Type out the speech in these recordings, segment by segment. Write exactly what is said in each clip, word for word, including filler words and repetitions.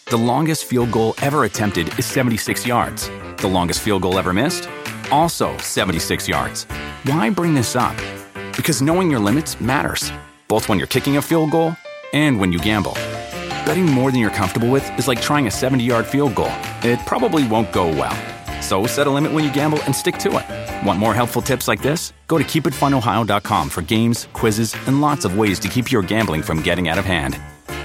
The longest field goal ever attempted is seventy-six yards. The longest field goal ever missed? Also seventy-six yards. Why bring this up? Because knowing your limits matters, both when you're kicking a field goal and when you gamble. Betting more than you're comfortable with is like trying a seventy-yard field goal. It probably won't go well. So set a limit when you gamble and stick to it. Want more helpful tips like this? Go to keep it fun ohio dot com for games, quizzes, and lots of ways to keep your gambling from getting out of hand.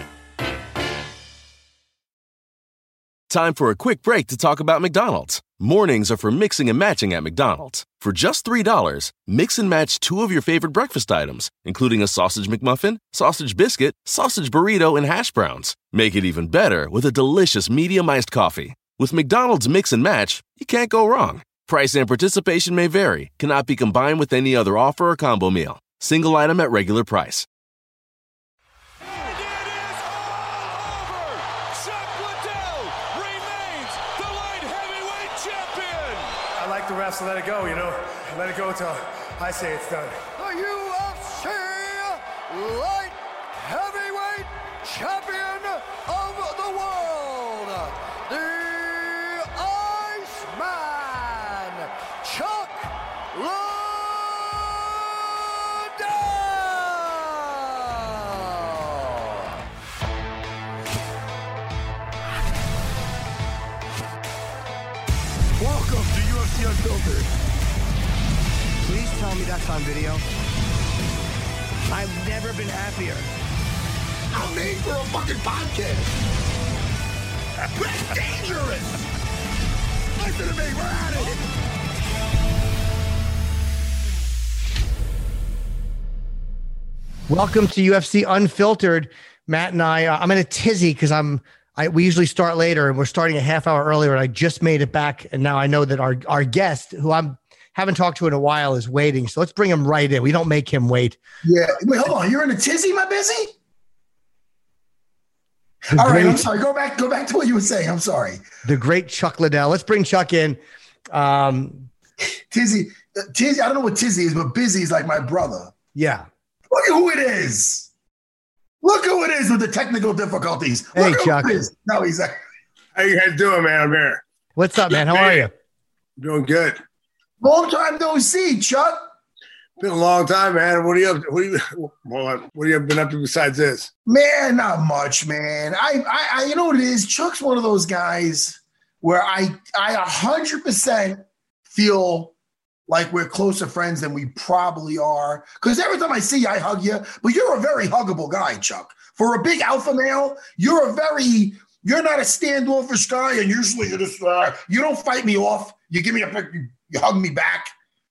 Time for a quick break to talk about McDonald's. Mornings are for mixing and matching at McDonald's. For just three dollars, mix and match two of your favorite breakfast items, including a sausage McMuffin, sausage biscuit, sausage burrito, and hash browns. Make it even better with a delicious medium iced coffee. With McDonald's Mix and Match, you can't go wrong. Price and participation may vary, cannot be combined with any other offer or combo meal. Single item at regular price. The refs let it go, you know. Let it go until I say it's done. The U F C Light Heavyweight Champion of the world, the Iceman, Chuck Liddell. Welcome to U F C Unfiltered. Please tell me that's on video. I've never been happier. I'm made for a fucking podcast. That's dangerous. Listen to me, we're at it. Welcome to U F C Unfiltered. Matt and I, uh, I'm in a tizzy because I'm I, we usually start later and we're starting a half hour earlier, and I just made it back. And now I know that our, our guest, who I'm haven't talked to in a while, is waiting. So let's bring him right in. We don't make him wait. Yeah. Wait, hold on. You're in a tizzy, my busy? The All great, right. I'm sorry. Go back, go back to what you were saying. I'm sorry. The great Chuck Liddell. Let's bring Chuck in. Um, Tizzy, uh, Tizzy. I don't know what Tizzy is, but Busy is like my brother. Yeah. Look at who it is. Look who it is with the technical difficulties. Hey, Look Chuck. Who it is. No, he's like, how you guys doing, man? I'm here. What's up, man? How are you? Doing good. Long time no see, Chuck. Been a long time, man. What are you up to? What are you what have you been up to besides this? Man, not much, man. I, I, I you know what it is? Chuck's one of those guys where I I one hundred percent feel like we're closer friends than we probably are. Because every time I see you, I hug you. But you're a very huggable guy, Chuck. For a big alpha male, you're a very, you're not a standoffish guy. And usually you're just, uh, you don't fight me off. You give me a, you, you hug me back.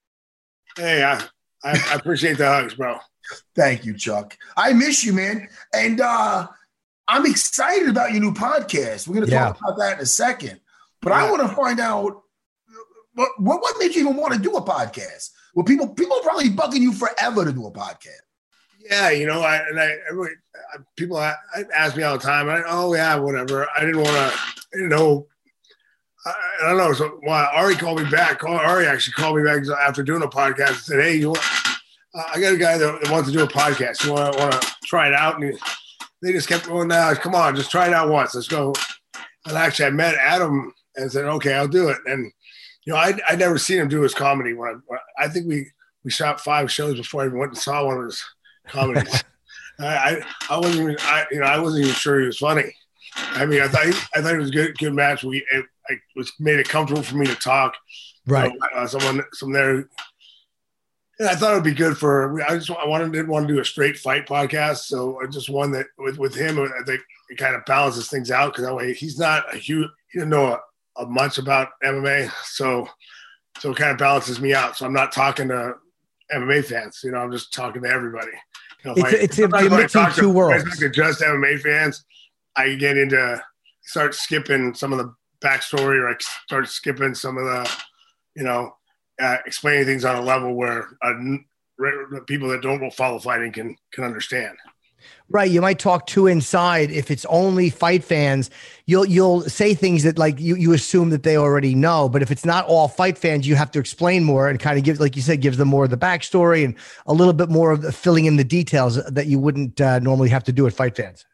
Hey, I, I, I appreciate the hugs, bro. Thank you, Chuck. I miss you, man. And uh, I'm excited about your new podcast. We're going to yeah. talk about that in a second. But yeah. I want to find out, What, what what made you even want to do a podcast? Well, people people are probably bugging you forever to do a podcast. Yeah, you know, I and I, everybody, people I, I ask me all the time. I, oh yeah, whatever. I didn't want to. I didn't know. I, I don't know. So well, Ari called me back. Ari actually called me back after doing a podcast and said, "Hey, you want, uh, I got a guy that, that wants to do a podcast. You want to want to try it out?" And he, they just kept going. Now, come on, just try it out once. Let's go. And actually, I met Adam and said, "Okay, I'll do it." And you know, I I'd never seen him do his comedy. When I, when I think we we shot five shows before I even went and saw one of his comedies. I, I I wasn't even I you know I wasn't even sure he was funny. I mean, I thought he, I thought it was a good good match. We it, it was made it comfortable for me to talk. Right. So, uh, someone some there. And I thought it would be good for. I just I wanted didn't want to do a straight fight podcast, so I just one that with with him. I think it kind of balances things out because that way he's not a huge. He didn't know a, a much about M M A, so so it kind of balances me out. So I'm not talking to M M A fans. You know, I'm just talking to everybody. You know, it's I, a, it's a, you're mixing two to, worlds. If I talk to just M M A fans, I get into start skipping some of the backstory, or I start skipping some of the, you know, uh, explaining things on a level where uh, people that don't follow fighting can can understand. Right. You might talk too inside. If it's only fight fans, you'll you'll say things that like you, you assume that they already know. But if it's not all fight fans, you have to explain more and kind of give, like you said, gives them more of the backstory and a little bit more of the filling in the details that you wouldn't uh, normally have to do with fight fans.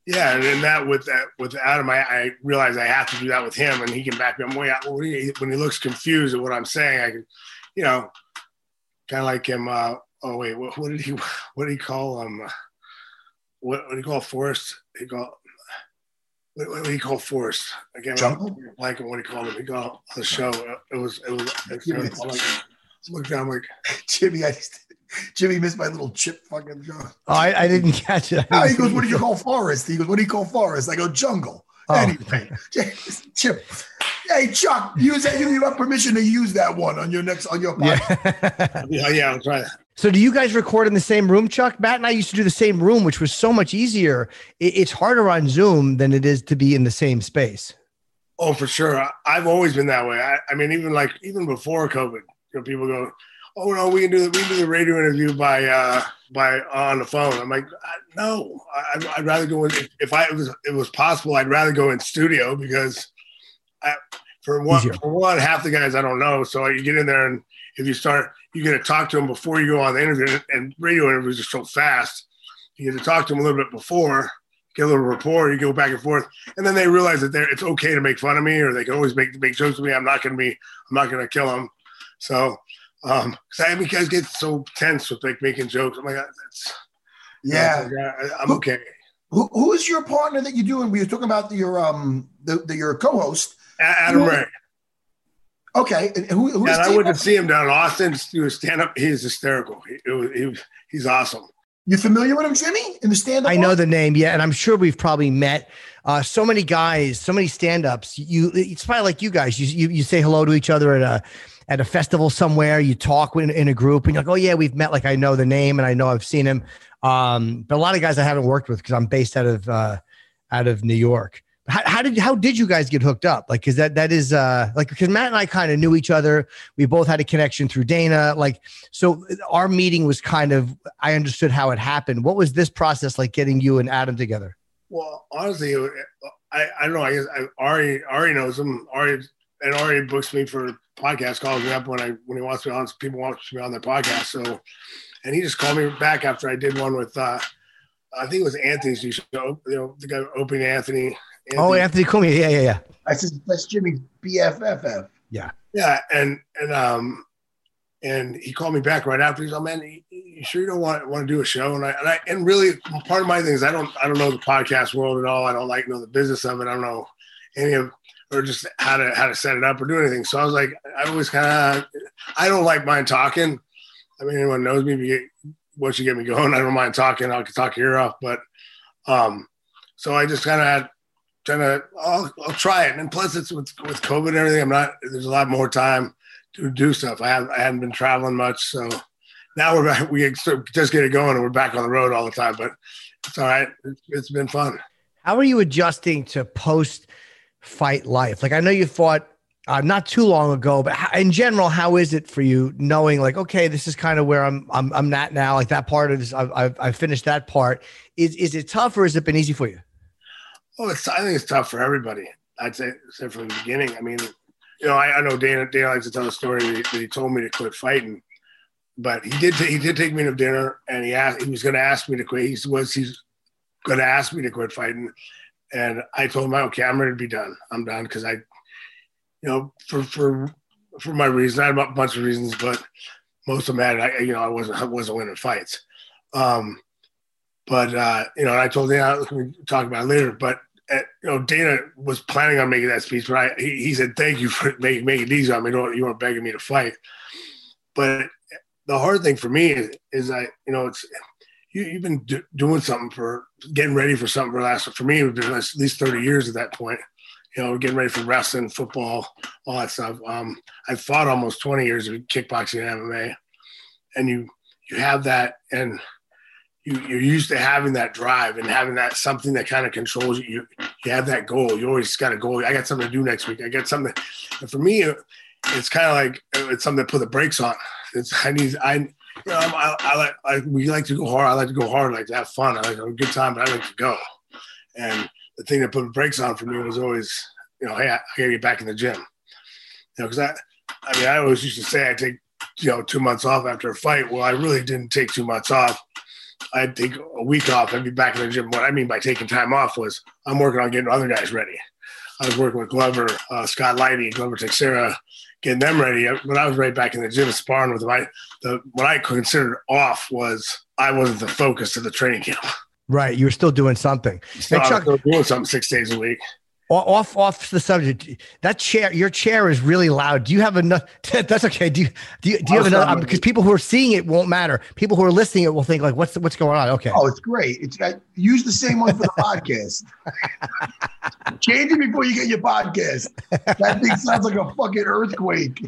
Yeah, and then that with that with Adam, I, I realized I have to do that with him, and he can back me up. When he, when he looks confused at what I'm saying, I can, you know, kind of like him. Uh, oh wait, what, what did he? What did he call him? Um, what, what did he call Forrest? He called. What, what did he call Forrest? Again, Jungle? like what he called him. He called on the show. It was. It was. It was I'm like, look down like Jimmy. I just, Jimmy missed my little chip fucking joke. Oh, I, I didn't catch it. No, he goes, "What did you call Forest?" He goes, "What do you call Forest?" I go, "Jungle." Oh. Anyway, Chip. Hey, Chuck, use that. You have permission to use that one on your next on your podcast. yeah, yeah, I'll try that. So do you guys record in the same room, Chuck? Matt and I used to do the same room, which was so much easier. It, it's harder on Zoom than it is to be in the same space. Oh, for sure. I, I've always been that way. I, I mean, even like even before COVID, you know, people go, "Oh no, we can do the we can do the radio interview by uh, by on the phone." I'm like, no, I, I'd rather go in. If, if I it was it was possible, I'd rather go in studio because I, for one Easier. for one half the guys I don't know. So you get in there and if you start, you get to talk to them before you go on the interview. And radio interviews are so fast. You get to talk to them a little bit before, get a little rapport, you go back and forth, and then they realize that they're, it's okay to make fun of me, or they can always make make jokes with me. I'm not going to be, I'm not going to kill them. So, um, cause I mean, guys get so tense with like making jokes. I'm like, that's Yeah, I, I'm okay. Who who is your partner that you're doing? We were talking about your um the, the your co-host Adam who, Ray. Okay, and who? who Yeah, is and I Team went to Up? see him down in Austin. He was stand up. He's hysterical. He, it was, he was, he's awesome. You familiar with him, Jimmy? In the stand-up? I know world? the name, yeah, and I'm sure we've probably met. Uh, so many guys, so many stand-ups. You, it's probably like you guys. You, you, you say hello to each other at a at a festival somewhere. You talk in, in a group, and you're like, oh yeah, we've met. Like I know the name, and I know I've seen him. Um, but a lot of guys I haven't worked with because I'm based out of uh, out of New York. How, how did how did you guys get hooked up? Like, because that that is uh, like because Matt and I kind of knew each other. We both had a connection through Dana. Like, so our meeting was kind of I understood how it happened. What was this process like getting you and Adam together? Well, honestly, I, I don't know. I guess I, Ari Ari knows him. Ari and Ari books me for podcasts, calls me up when I when he wants me on. People want me on their podcast. So, and he just called me back after I did one with uh, I think it was Anthony's show. You know, the guy Opie Anthony. Anthony. Oh, Anthony Cumia. Yeah, yeah, yeah. I said that's Jimmy's B F F F. Yeah. Yeah, and and um and he called me back right after. He's like, "Oh man, you, you sure you don't want want to do a show?" And I and I and really part of my thing is I don't I don't know the podcast world at all. I don't like know the business of it. I don't know any of or just how to how to set it up or do anything. So I was like, I always kind of I don't like mind talking. I mean, anyone knows me. You get, once you get me going, I don't mind talking. I can talk your ear off, but um, so I just kind of had. Trying to, I'll, I'll try it, and plus it's with with COVID and everything. I'm not. There's a lot more time to do stuff. I haven't I haven't been traveling much, so now we're back. We just get it going, and we're back on the road all the time. But it's all right. It's, it's been fun. How are you adjusting to post fight life? Like I know you fought uh, not too long ago, but how, in general, how is it for you knowing like, okay, this is kind of where I'm I'm I'm at now. Like that part of this, I've I've, I've finished that part. Is is it tough or has it been easy for you? Oh, it's, I think it's tough for everybody. I'd say, say from the beginning. I mean, you know, I, I know Dana. Dana likes to tell a story that he, that he told me to quit fighting, but he did. T- he did take me to dinner, and he asked. He was going to ask me to quit. He was. He's going to ask me to quit fighting, and I told him, "Okay, I'm ready to be done. I'm done because I, you know, for for for my reasons. I had a bunch of reasons, but most of them had. I, you know, I wasn't. I wasn't winning fights." Um, But, uh, you know, and I told Dana, we can talk about it later, but, uh, you know, Dana was planning on making that speech, but I, he, he said, thank you for making, making it easy on me. You weren't, you weren't begging me to fight. But the hard thing for me is, is I, you know, it's, you, you've been do, doing something for, getting ready for something for the last, for me, it was at least thirty years at that point, you know, getting ready for wrestling, football, all that stuff. Um, I fought almost twenty years of kickboxing and M M A, and you, you have that, and You, you're used to having that drive and having that something that kind of controls you. You, you have that goal. You always got a goal. I got something to do next week. I got something. And for me, it's kind of like it's something to put the brakes on. It's I need I you know I'm, I, I like I, we like to go hard. I like to go hard. I like to have fun. I like to have a good time, but I like to go. And the thing that put the brakes on for me was always, you know, hey, I, I got to get back in the gym. You know, because I, I mean, I always used to say I take, you know, two months off after a fight. Well, I really didn't take two months off. I'd take a week off. I'd be back in the gym. What I mean by taking time off was I'm working on getting other guys ready. I was working with Glover, uh, Scott Lighty, Glover Teixeira, getting them ready. When I was right back in the gym sparring with them, I, the, what I considered off was I wasn't the focus of the training camp. Right. You were still doing something. So I was still doing something six days a week. Off, off the subject. That chair, your chair is really loud. Do you have enough? That's okay. Do you, do you, do you have another? Because people who are seeing it won't matter. People who are listening it will think like, what's what's going on? Okay. Oh, it's great. It's I use the same one for the podcast. Change it before you get your podcast. That thing sounds like a fucking earthquake.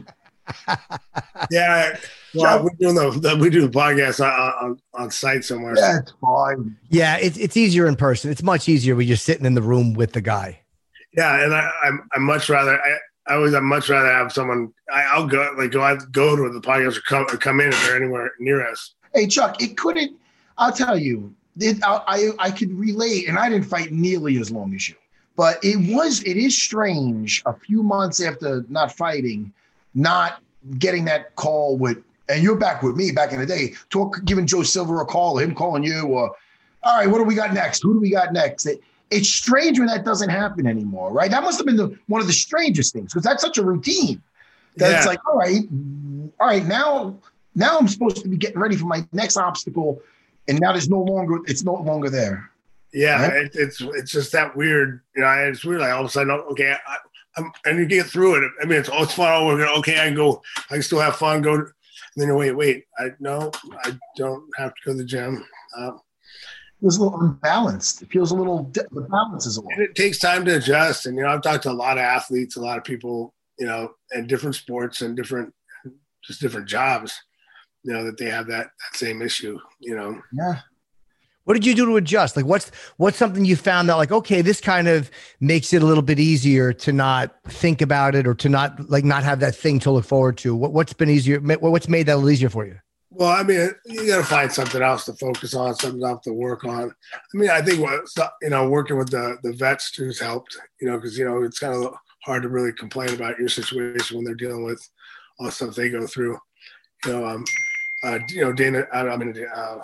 Yeah. Well, we're doing the, the we do the podcast on, on, on site somewhere. That's fine. Yeah, it's it's easier in person. It's much easier when you're sitting in the room with the guy. Yeah, and I, I'm I much rather I, I always I much rather have someone I, I'll go like go out go to the podcast or come or come in if they're anywhere near us. Hey Chuck, it couldn't. I'll tell you, it, I, I I could relate, and I didn't fight nearly as long as you, but it was it is strange. A few months after not fighting, not getting that call with, and you're back with me back in the day, talk giving Joe Silver a call, or him calling you, or all right, what do we got next? Who do we got next? It, It's strange when that doesn't happen anymore, right? That must have been the, one of the strangest things because that's such a routine that yeah. It's like, all right, all right, now, now I'm supposed to be getting ready for my next obstacle, and now there's no longer, it's no longer there. Yeah, right? it, it's it's just that weird, you know. It's weird. Like all of a sudden, okay, I, I'm and you get through it. I mean, it's it's fun. Oh, we're gonna okay. I can go. I can still have fun. Go. And then wait, wait. I no, I don't have to go to the gym. Um, feels a little unbalanced. It feels a little, the balance is a little. And it takes time to adjust. And, you know, I've talked to a lot of athletes, a lot of people, you know, in different sports and different, just different jobs, you know, that they have that, that same issue, you know. Yeah. What did you do to adjust? Like what's, what's something you found that like, okay, this kind of makes it a little bit easier to not think about it or to not like not have that thing to look forward to? What, what's been easier? What's made that a little easier for you? Well, I mean, you got to find something else to focus on, something else to work on. I mean, I think what you know, working with the the vets too has helped. You know, because you know it's kind of hard to really complain about your situation when they're dealing with all the stuff they go through. You know, um, uh, you know, Dana. I, I mean, uh,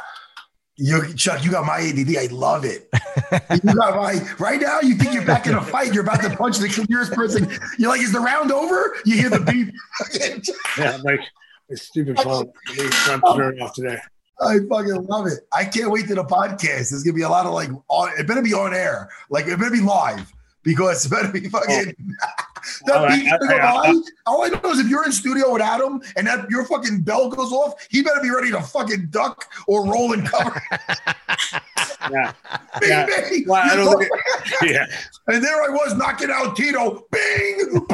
you Chuck, you got my A D D. I love it. You got my right now. You think you're back in a fight? You're about to punch the nearest person. You're like, is the round over? You hear the beep. Yeah, like. It's stupid phone. I'm turning off today. I fucking love it. I can't wait to the podcast. There's gonna be a lot of like, on, it better be on air. Like it better be live because it better be fucking. Oh. that beat, I, I, I, all I know is if you're in studio with Adam and that your fucking bell goes off, he better be ready to fucking duck or roll and cover. Yeah. Bing, yeah. bing. Well, I don't think it, yeah. And there I was knocking out Tito. Bing.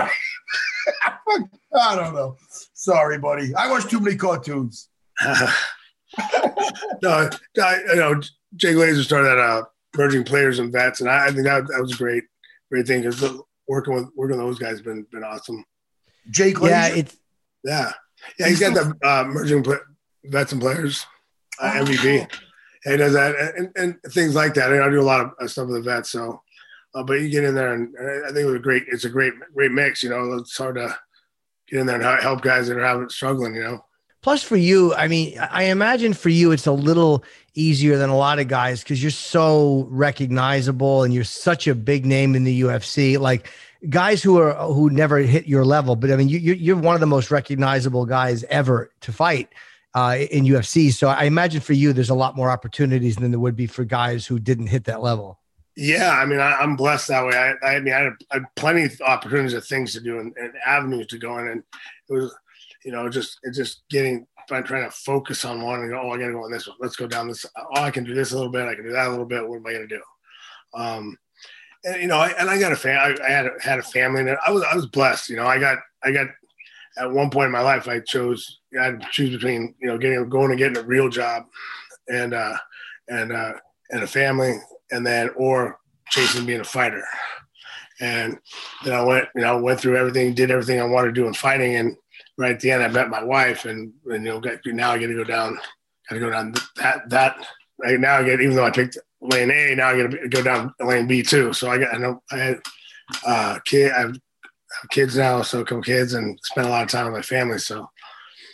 I don't know. Sorry, buddy. I watch too many cartoons. Uh, no, I, you know, Jay Glazer started that uh, merging players and vets, and I, I think that, that was a great, great thing because working with working with those guys has been been awesome. Jay Glazer, yeah, it's yeah, yeah. He's, he's got the uh, merging play, vets and players uh, M V P. And he does that and, and things like that. And I do a lot of stuff with the vets, so. Uh, but you get in there, and I think it was a great. It's a great, great mix. You know, it's hard to get in there and help guys that are having struggling. You know. Plus, for you, I mean, I imagine for you, it's a little easier than a lot of guys because you're so recognizable and you're such a big name in the U F C. Like guys who are who never hit your level, but I mean, you, you're one of the most recognizable guys ever to fight uh, in U F C. So I imagine for you, there's a lot more opportunities than there would be for guys who didn't hit that level. Yeah, I mean, I, I'm blessed that way. I, I mean, I had, I had plenty of opportunities of things to do and, and avenues to go in, and it was, you know, just it's just getting trying to focus on one and go, oh, I got to go on this one. Let's go down this. Oh, I can do this a little bit. I can do that a little bit. What am I going to do? Um, and you know, I, and I got a fan. I, I had a, had a family, and I was I was blessed. You know, I got I got at one point in my life, I chose I had to choose between you know getting going and getting a real job, and uh, and uh, and a family. And then, or chasing being a fighter. And then I went, you know, went through everything, did everything I wanted to do in fighting. And right at the end, I met my wife and, and you know, got, now I get to go down, got to go down that, that, right now I get, even though I picked lane A, now I got to go down lane B too. So I got, I know I had uh kid, I have kids now, so a couple kids and spent a lot of time with my family. So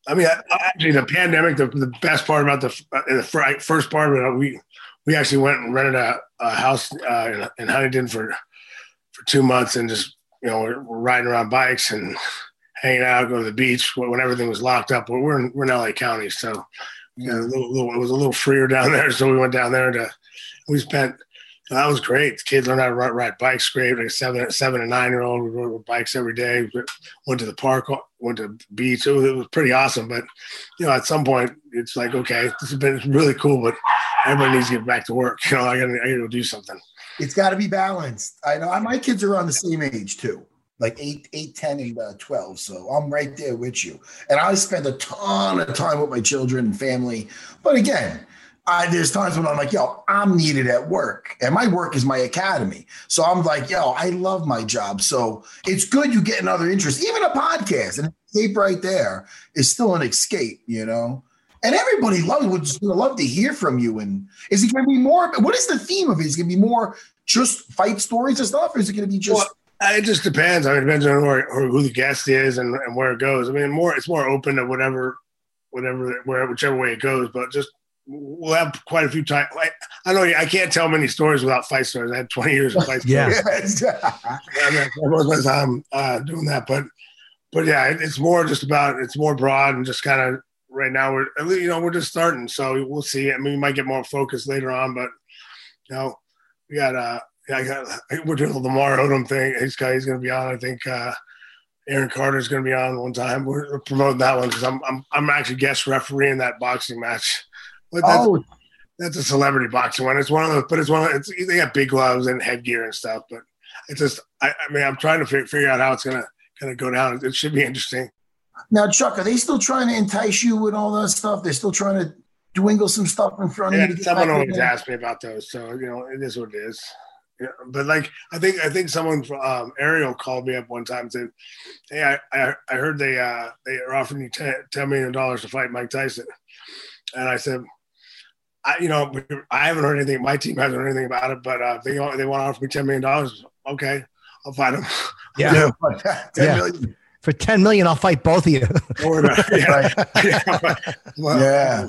I mean, actually, the pandemic, the, the best part about the, uh, the first part of it, we we actually went and rented a, a house uh, in, in Huntington for for two months and just, you know, we're, we're riding around bikes and hanging out, go to the beach when everything was locked up. But we're in, we're in L A County, so you know, a little, little, it was a little freer down there. So we went down there to, we spent, that was great. The kids learned how to ride, ride bikes great. Like a seven, seven and nine year old, we rode bikes every day. We went to the park, went to the beach. It was, it was pretty awesome. But, you know, at some point, it's like, okay, this has been really cool, but everybody needs to get back to work. You know, I got to I got to do something. It's got to be balanced. I know my kids are around the same age too, like eight, eight, ten, and uh, twelve. So I'm right there with you. And I spend a ton of time with my children and family. But again, I, there's times when I'm like, yo, I'm needed at work, and my work is my academy. So I'm like, yo, I love my job. So it's good you get another interest, even a podcast, and escape right there is still an escape, you know. And everybody loves would love to hear from you. And is it going to be more? What is the theme of it? Is it going to be more just fight stories and stuff, or is it going to be just? Well, it just depends. I mean, it depends on who, who the guest is and, and where it goes. I mean, more it's more open to whatever, whatever, where whichever way it goes. But just we'll have quite a few times. I, I know I can't tell many stories without fight stories. I had twenty years of fight yeah. stories. Yeah, most of the time uh, doing that, but but yeah, it, it's more just about it's more broad and just kind of. Right now, we're you know we're just starting, so we'll see. I mean, we might get more focused later on, but you know, we got uh, yeah, I got we're doing the Lamar Odom thing. He's got he's going to be on. I think uh, Aaron Carter's going to be on one time. We're, we're promoting that one because I'm I'm I'm actually guest referee in that boxing match. But that's, oh, that's a celebrity boxing one. It's one of the, but it's one of it's they got big gloves and headgear and stuff. But it's just I, I mean I'm trying to figure, figure out how it's gonna gonna go down. It should be interesting. Now, Chuck, are they still trying to entice you with all that stuff? They're still trying to dwindle some stuff in front yeah, of you? Someone always asks me about those. So, you know, it is what it is. Yeah, but, like, I think I think someone from um, Ariel called me up one time and said, hey, I, I, I heard they uh, they are offering you ten million dollars to fight Mike Tyson. And I said, I, you know, I haven't heard anything. My team hasn't heard anything about it, but uh, they, they want to offer me ten million dollars. Okay, I'll fight them. Yeah. ten yeah. million. For ten million, I'll fight both of you. yeah. yeah. Well, yeah.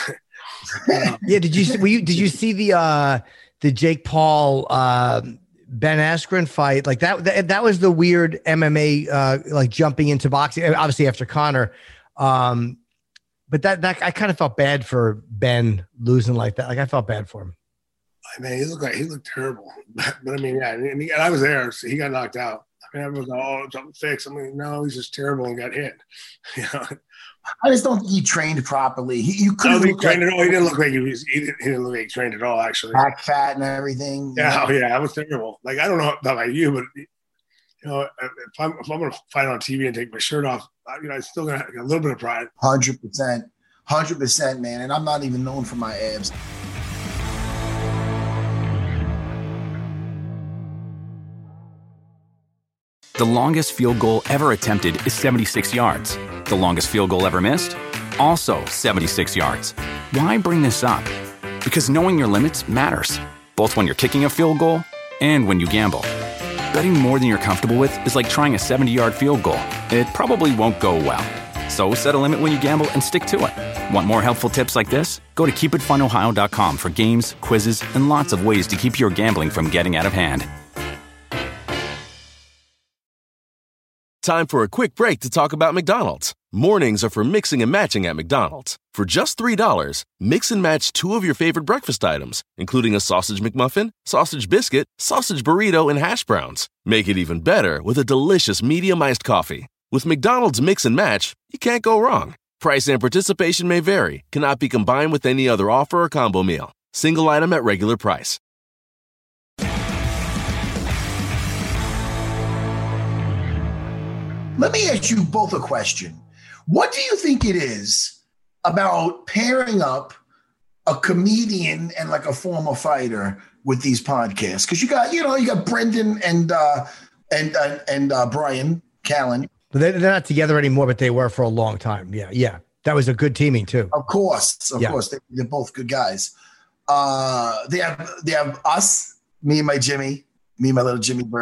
yeah. Did you, were you, did you see the, uh, the Jake Paul, uh, Ben Askren fight? Like that, that, that was the weird M M A, uh, like jumping into boxing, obviously after Conor. Um, but that, that, I kind of felt bad for Ben losing like that. Like I felt bad for him. I mean, he looked like, he looked terrible, but, but I mean, yeah, and, he, and I was there, so he got knocked out. I mean, everyone's like, oh, something fixed. I mean, no, he's just terrible and got hit. You know? I just don't think he trained properly. He, you couldn't he trained like, at all. He didn't look like he was. He didn't, he didn't look like he trained at all. Actually, back fat and everything. Yeah, oh, yeah, that was terrible. Like I don't know about you, but you know, if I'm if I'm gonna fight on T V and take my shirt off, you know, I'm still gonna have a little bit of pride. Hundred percent, hundred percent, man. And I'm not even known for my abs. The longest field goal ever attempted is seventy-six yards. The longest field goal ever missed? Also seventy-six yards. Why bring this up? Because knowing your limits matters, both when you're kicking a field goal and when you gamble. Betting more than you're comfortable with is like trying a seventy-yard field goal. It probably won't go well. So set a limit when you gamble and stick to it. Want more helpful tips like this? Go to keep it fun ohio dot com for games, quizzes, and lots of ways to keep your gambling from getting out of hand. Time for a quick break to talk about McDonald's. Mornings are for mixing and matching at McDonald's. For just three dollars, mix and match two of your favorite breakfast items, including a sausage McMuffin, sausage biscuit, sausage burrito, and hash browns. Make it even better with a delicious medium iced coffee. With McDonald's Mix and Match, you can't go wrong. Price and participation may vary, cannot be combined with any other offer or combo meal. Single item at regular price. Let me ask you both a question. What do you think it is about pairing up a comedian and like a former fighter with these podcasts? Because you got, you know, you got Brendan and uh, and uh, and uh, Brian Callen. They're not together anymore, but they were for a long time. Yeah, yeah, that was a good teaming too. Of course, of yeah. course, they, they're both good guys. Uh, they have they have us, me and my Jimmy, me and my little Jimmy Bird.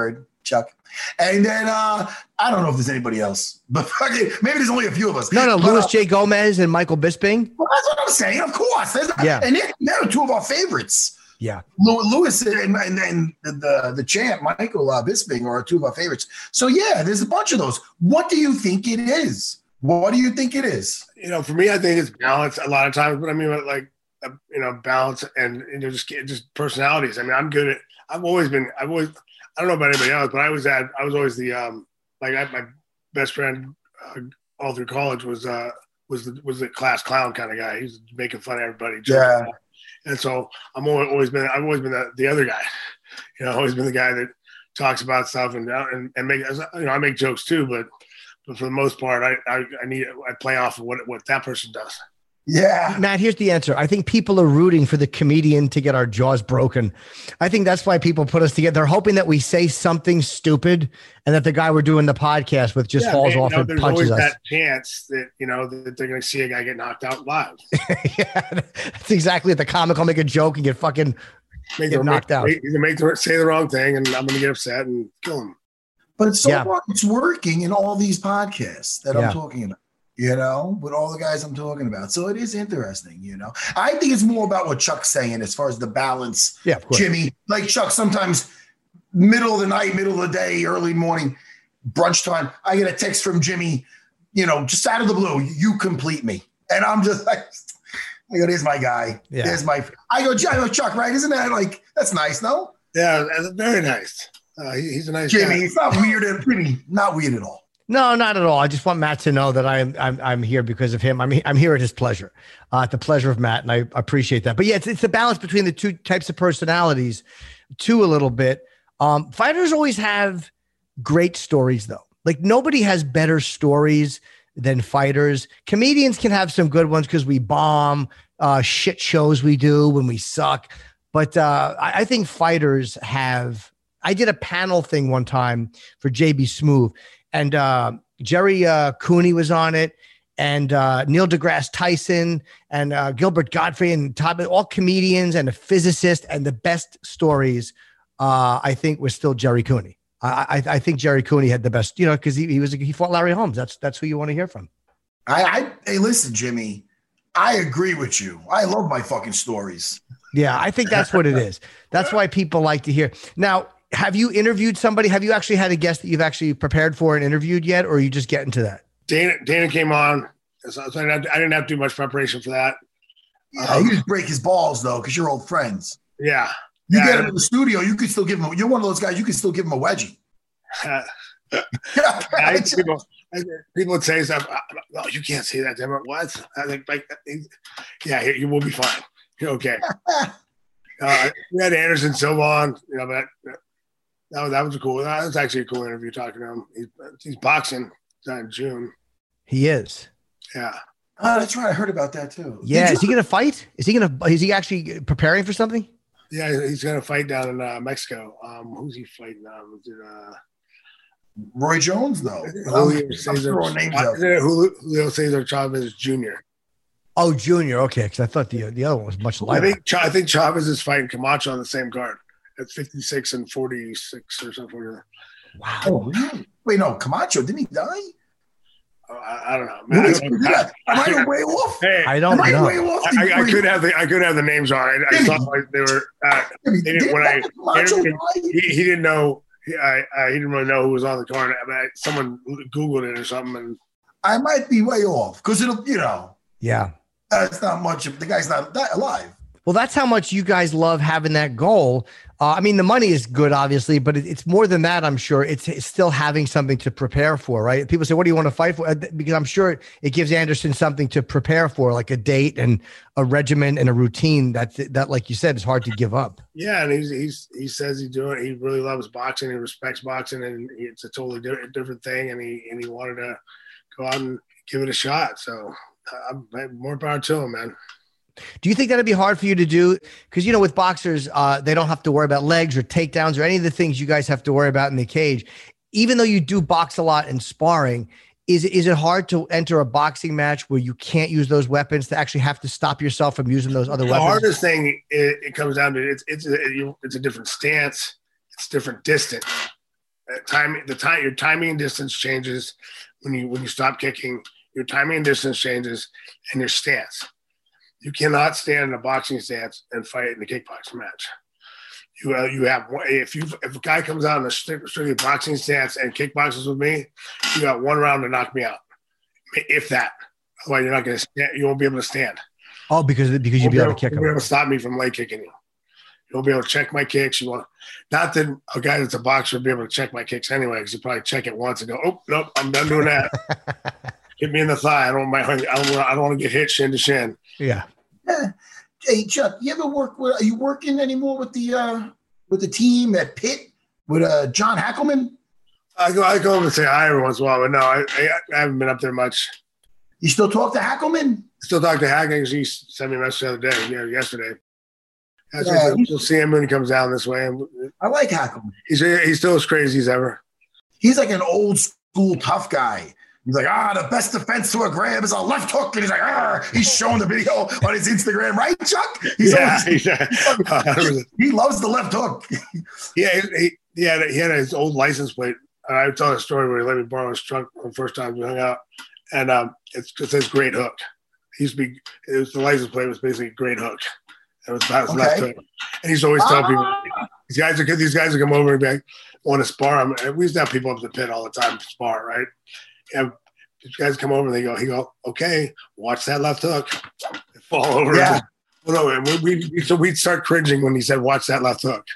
Chuck. And then uh, I don't know if there's anybody else, but fucking, maybe there's only a few of us. No, no, but, Louis uh, J. Gomez and Michael Bisping. Well, that's what I'm saying. Of course. There's, Yeah. And they're, they're two of our favorites. Yeah. Louis and, and, and the, the, the champ, Michael uh, Bisping, are two of our favorites. So, yeah, there's a bunch of those. What do you think it is? What do you think it is? You know, for me, I think it's balance a lot of times, but I mean, like, uh, you know, balance and, you know, just just personalities. I mean, I'm good at, I've always been, I've always, I don't know about anybody else, but I was at, I was always the, um, like I, my best friend uh, all through college was, uh, was the, was the class clown kind of guy. He was making fun of everybody. Yeah. And so I'm always, always been, I've always been the, the other guy, you know, always been the guy that talks about stuff and, and, and make, you know, I make jokes too, but, but for the most part, I, I, I need, I play off of what, what that person does. Yeah. Matt, here's the answer. I think people are rooting for the comedian to get our jaws broken. I think that's why people put us together. They're hoping that we say something stupid and that the guy we're doing the podcast with just Yeah, falls man, off you know, and there's punches always us. that chance that, you know, that they're going to see a guy get knocked out live. Yeah, that's exactly it. The comic will make a joke and get fucking Make get the, knocked make, out. He's going to make the, say the wrong thing, and I'm going to get upset and kill him. But so Yeah. far, it's working in all these podcasts that Yeah. I'm talking about, you know, with all the guys I'm talking about. So it is interesting, you know. I think it's more about what Chuck's saying as far as the balance. Yeah, of course. Jimmy, like Chuck, sometimes middle of the night, middle of the day, early morning, brunch time, I get a text from Jimmy, you know, just out of the blue, you complete me. And I'm just like, I go, there's my guy. Yeah. There's my, I go, I go, Chuck, right? Isn't that like, that's nice, no? Yeah, that's very nice. Uh, he, he's a nice Jimmy, guy. it's not weird. At, Jimmy, not weird at all. No, not at all. I just want Matt to know that I'm I'm I'm here because of him. I'm he- I'm here at his pleasure, uh, at the pleasure of Matt, and I appreciate that. But yeah, it's it's the balance between the two types of personalities, too, a little bit. Um, fighters always have great stories, though. Like nobody has better stories than fighters. Comedians can have some good ones because we bomb, uh, shit shows we do when we suck. But uh, I, I think fighters have. I did a panel thing one time for J B Smoove. And uh, Jerry uh, Cooney was on it, and uh, Neil deGrasse Tyson, and uh, Gilbert Gottfried, and Todd, all comedians and a physicist. And the best stories, uh, I think, was still Jerry Cooney. I, I, I think Jerry Cooney had the best, you know, because he, he was he fought Larry Holmes. That's that's who you want to hear from. I, I hey, listen, Jimmy, I agree with you. I love my fucking stories. Yeah, I think that's what it is. That's why people like to hear. Now, have you interviewed somebody? Have you actually had a guest that you've actually prepared for and interviewed yet, or are you just getting to that? Dana, Dana came on. So I didn't have to, I didn't have to do much preparation for that. Yeah, Um, you just break his balls though, because you're old friends. Yeah. You Yeah. get him in the studio, you could still give him. You're one of those guys. You can still give him a wedgie. Uh, Yeah, I, people, people would say stuff. No, you can't say that. Damn it. What? I think, like, yeah, you will be fine. You're okay. Uh, we had Anderson Silva on. You know, but that was that was a cool. That was actually a cool interview talking to him. He's, he's boxing in June. He is. Yeah. Oh, that's right. I heard about that too. Yeah. Did Is he you- going to fight? Is he going to? Is he actually preparing for something? Yeah, he's gonna fight down in uh, Mexico. Um, who's he fighting? Um, is it, uh, Roy Jones? No. Julio I'm Cesar, throwing names out. isn't it Julio, Julio Cesar Chavez Junior? Oh, Junior. Okay, because I thought the the other one was much I lighter. think Cha- I think Chavez is fighting Camacho on the same card at fifty-six and forty-six or something. Wow. Oh, really? Wait, no, Camacho, didn't he die? Oh, I, I don't know. Man, I What is- don't- Am I way off? hey, I I, don't Am I know. way off? I, I could have the I could have the names on it. I Jimmy. saw like they were. Uh, Did they didn't- when I- Camacho they- die? he, he didn't know. He, I, I, he didn't really know who was on the card. I mean, I- someone Googled it or something, and I might be way off because it'll, you know, Yeah. uh, it's not much of the guy's not that alive. Well, that's how much you guys love having that goal. Uh, I mean, the money is good, obviously, but it, it's more than that. I'm sure it's, it's still having something to prepare for, right? People say, "What do you want to fight for?" Uh, Because I'm sure it, it gives Anderson something to prepare for, like a date and a regimen and a routine that that, like you said, is hard to give up. yeah, and he's he's he says he's doing. He really loves boxing. He respects boxing, and it's a totally di- different thing. And he and he wanted to go out and give it a shot. So I'm more power to him, man. Do you think that'd be hard for you to do? Because, you know, with boxers, uh, they don't have to worry about legs or takedowns or any of the things you guys have to worry about in the cage. Even though you do box a lot in sparring, is, is it hard to enter a boxing match where you can't use those weapons, to actually have to stop yourself from using those other The weapons? hardest thing it, it comes down to it's it's a, you- it's a different stance, it's different distance. uh, time the time your timing and distance changes when you when you stop kicking. Your timing and distance changes, and your stance. You cannot stand in a boxing stance and fight in a kickboxing match. You uh, you have if you if a guy comes out in a strictly boxing stance and kickboxes with me, you got one round to knock me out, if that. Otherwise, you're not going to stand. You won't be able to stand. Oh, because because you'd be able to kick him. You'll be able to stop me from leg kicking you. You'll be able to check my kicks. You want not that a guy that's a boxer would be able to check my kicks anyway, because you probably check it once and go, oh nope, I'm done doing that. Hit me in the thigh. I don't mind. I don't. I don't want to get hit shin to shin. Yeah. yeah. Hey Chuck, you ever work with? Are you working anymore with the uh, with the team at Pitt with uh, John Hackelman? I go. I go over and say hi every once in a while, but no, I, I, I haven't been up there much. You still talk to Hackelman? Still talk to Hackelman because he sent me a message the other day. You know, yesterday. That's yeah, we'll see him when he comes down this way. I like Hackelman. He's he's still as crazy as ever. He's like an old school tough guy. He's like, ah, the best defense to a grab is a left hook. And he's like, ah, he's showing the video on his Instagram, right, Chuck? He's yeah, always, yeah. He loves the left hook. yeah, he, he, had, he had his old license plate. And I would tell a story where he let me borrow his truck the first time we hung out. And um, it's, it says great hook. He used to be, it was the license plate was basically great hook. It was about his okay. left hook. And he's always telling ah. people, these guys are good. These guys will come over and be like, want to spar. I mean, we used to have people up at the pit all the time to spar, right? Yeah. These guys come over and they go, he go, okay, watch that left hook. They fall over. Yeah. Well, no, we, we, so we'd start cringing when he said, watch that left hook.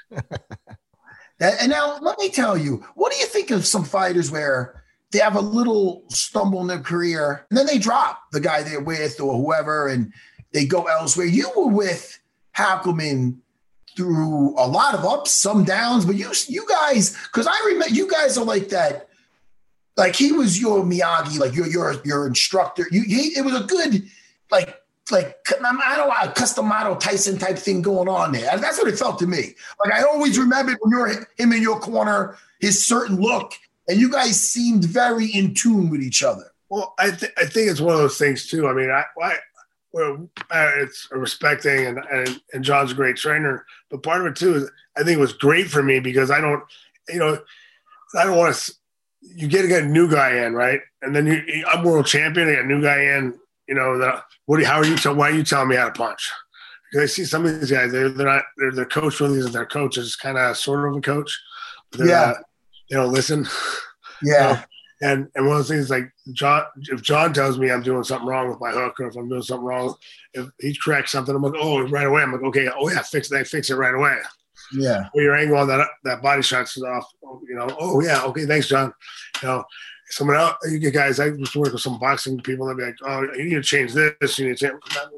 that, and now let me tell you, what do you think of some fighters where they have a little stumble in their career and then they drop the guy they're with or whoever and they go elsewhere? You were with Hackelman through a lot of ups, some downs, but you, you guys, because I remember you guys are like that. Like he was your Miyagi, like your your your instructor. You he, it was a good like like I don't know a custom model Tyson type thing going on there. That's what it felt to me. Like I always remembered when you're him in your corner, his certain look, and you guys seemed very in tune with each other. Well, I th- I think it's one of those things too. I mean, I, I well, it's a respecting and, and and John's a great trainer, but part of it too is I think it was great for me because I don't, you know, I don't want to. You get to get a new guy in, right? And then you, I'm world champion. I got a new guy in. You know, the, what? Do you, how are you? Tell, why are you telling me how to punch? Because I see some of these guys. They're they're not. They're the coach really isn't their coach. It's kind of sort of a coach. They're yeah. Not, they don't listen. Yeah. You know? And and one of the things like John, if John tells me I'm doing something wrong with my hook, or if I'm doing something wrong, if he corrects something, I'm like, oh, right away. I'm like, okay, oh yeah, fix that, fix it right away. Yeah. Or your angle on that that body shot's off. You know, oh yeah, okay, thanks, John. You know, someone else, you get guys. I used to work with some boxing people. They'd be like, oh, you need to change this. You need to change.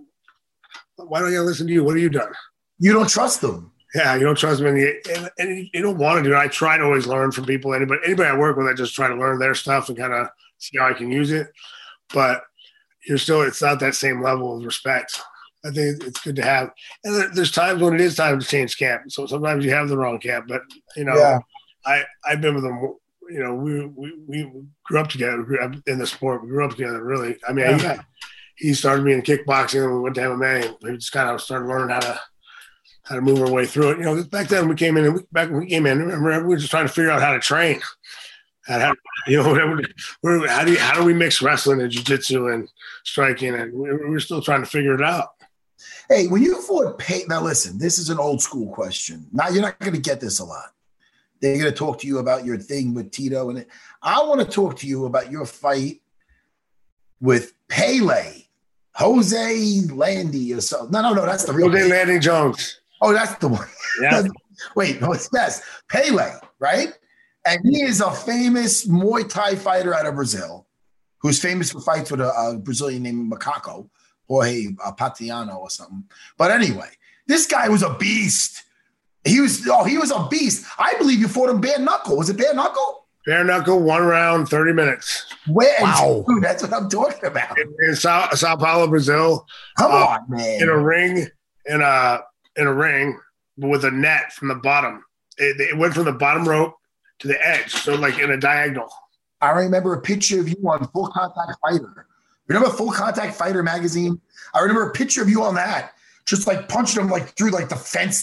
Why don't you listen to you? What have you done? You don't trust them. Yeah, you don't trust them, and you, and, and you don't want to do it. I try to always learn from people. Anybody, anybody I work with, I just try to learn their stuff and kind of see how I can use it. But you're still, it's not that same level of respect. I think it's good to have. And there, there's times when it is time to change camp. So sometimes you have the wrong camp. But, you know, yeah. I, I've been with them, you know, we we, we grew up together we grew up in the sport. We grew up together, really. I mean, yeah. he, he started me in kickboxing and we went to M M A. And we just kind of started learning how to how to move our way through it. You know, back then we came in, and we, back when we came in, remember, we were just trying to figure out how to train. How, you know, whatever, how do you, how do we mix wrestling and jiu-jitsu and striking? And we, we're still trying to figure it out. Hey, when you fought Payton, now listen, this is an old school question. Now you're not going to get this a lot. They're going to talk to you about your thing with Tito, and it. I want to talk to you about your fight with Pele, Jose Landy or something. No, no, no, that's the real. Jose Landy Jones. Oh, that's the one. Yeah. Wait, no, it's best. Pele, right? And he is a famous Muay Thai fighter out of Brazil, who's famous for fights with a, a Brazilian named Macaco, Jorge uh, Patiano or something. But anyway, this guy was a beast. He was oh, he was a beast. I believe you fought him bare knuckle. Was it bare knuckle? Bare knuckle, one round, thirty minutes. Where? Wow. Dude, that's what I'm talking about. In, in Sao, Sao Paulo, Brazil. Come uh, on, man. In a ring, in a in a ring with a net from the bottom. It, it went from the bottom rope to the edge, so like in a diagonal. I remember a picture of you on Full Contact Fighter. Remember Full Contact Fighter magazine? I remember a picture of you on that, just like punching him like through like the fence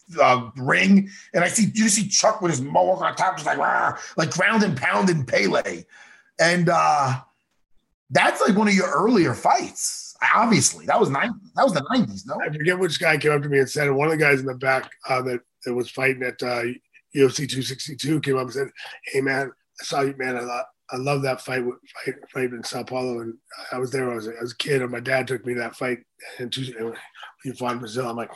uh, ring, and I see you see Chuck with his mohawk on top, just like rah, like ground and pound and Pele, and uh, that's like one of your earlier fights. Obviously, that was nine. That was the nineties. No, I forget which guy came up to me and said, one of the guys in the back uh, that, that was fighting at uh, U F C two sixty-two came up and said, "Hey man, I saw you, man. I love, I love that fight with fight, fight in Sao Paulo, and I was there. I was, I was a kid, and my dad took me to that fight in two. You fought in Brazil. I'm like,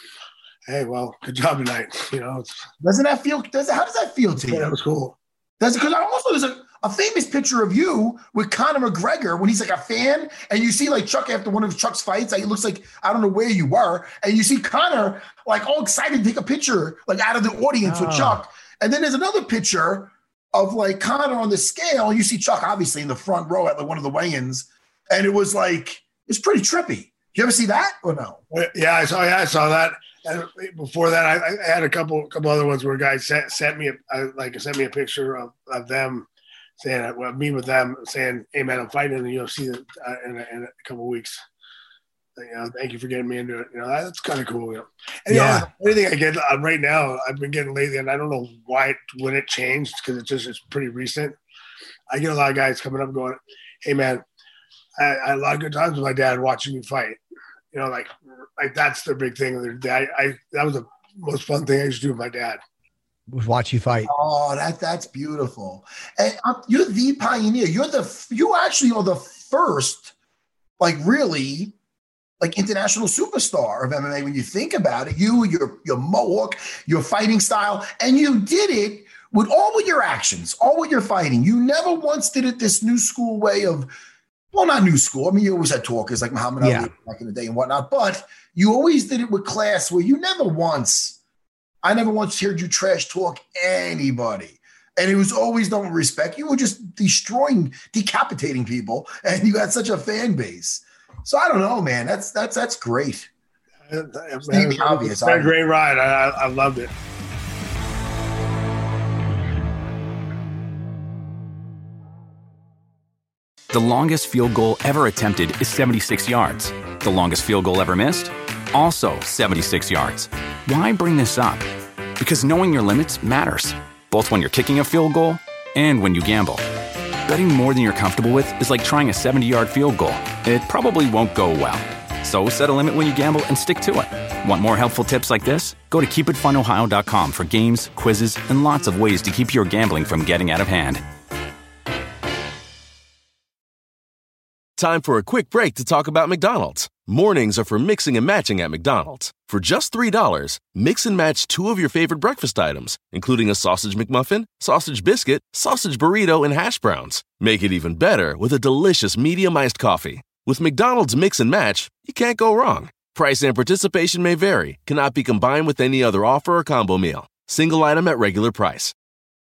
hey, well, good job tonight. You know, it's, doesn't that feel? Does it, how does that feel to you? That was cool. Does it? Because also there's a, a famous picture of you with Conor McGregor when he's like a fan, and you see like Chuck after one of Chuck's fights. Like, it looks like I don't know where you were, and you see Conor like all excited to take a picture like out of the audience oh. with Chuck. And then there's another picture of like Conor on the scale. You see Chuck obviously in the front row at like one of the weigh-ins, and it was like it's pretty trippy. Did you ever see that or no? Yeah, I saw. Yeah, I saw that. And before that, I, I had a couple, couple other ones where guys sent, sent me, a, like, sent me a picture of, of them saying, well, me with them saying, "Hey man, I'm fighting in the U F C uh, in, a, in a couple of weeks. You know, thank you for getting me into it." You know, that's kind of cool. You know, and yeah, you know, anything I get uh, right now, I've been getting lately, and I don't know why it, when it changed because it's just it's pretty recent. I get a lot of guys coming up and going, "Hey man, I, I had a lot of good times with my dad watching you fight." You know, like, like that's the big thing. I, I, that was the most fun thing I used to do with my dad. Was watch you fight. Oh, that that's beautiful. And um, you're the pioneer. You're the you actually are the first, like really, like international superstar of M M A. When you think about it, you, your your mohawk, your fighting style, and you did it with all with your actions, all with your fighting. You never once did it this new school way of. Well, not new school. I mean, you always had talkers like Muhammad yeah. Ali back in the day and whatnot, but you always did it with class where you never once, I never once heard you trash talk anybody. And it was always done with respect. You were just destroying, decapitating people, and you had such a fan base. So I don't know, man. That's that's that's great. It's man, obvious. It's been a great ride. I, I loved it. The longest field goal ever attempted is seventy-six yards. The longest field goal ever missed? Also seventy-six yards. Why bring this up? Because knowing your limits matters, both when you're kicking a field goal and when you gamble. Betting more than you're comfortable with is like trying a seventy-yard field goal. It probably won't go well. So set a limit when you gamble and stick to it. Want more helpful tips like this? Go to keep it fun ohio dot com for games, quizzes, and lots of ways to keep your gambling from getting out of hand. Time for a quick break to talk about McDonald's. Mornings are for mixing and matching at McDonald's. For just three dollars, mix and match two of your favorite breakfast items, including a sausage McMuffin, sausage biscuit, sausage burrito, and hash browns. Make it even better with a delicious medium iced coffee. With McDonald's Mix and Match, you can't go wrong. Price and participation may vary, cannot be combined with any other offer or combo meal. Single item at regular price.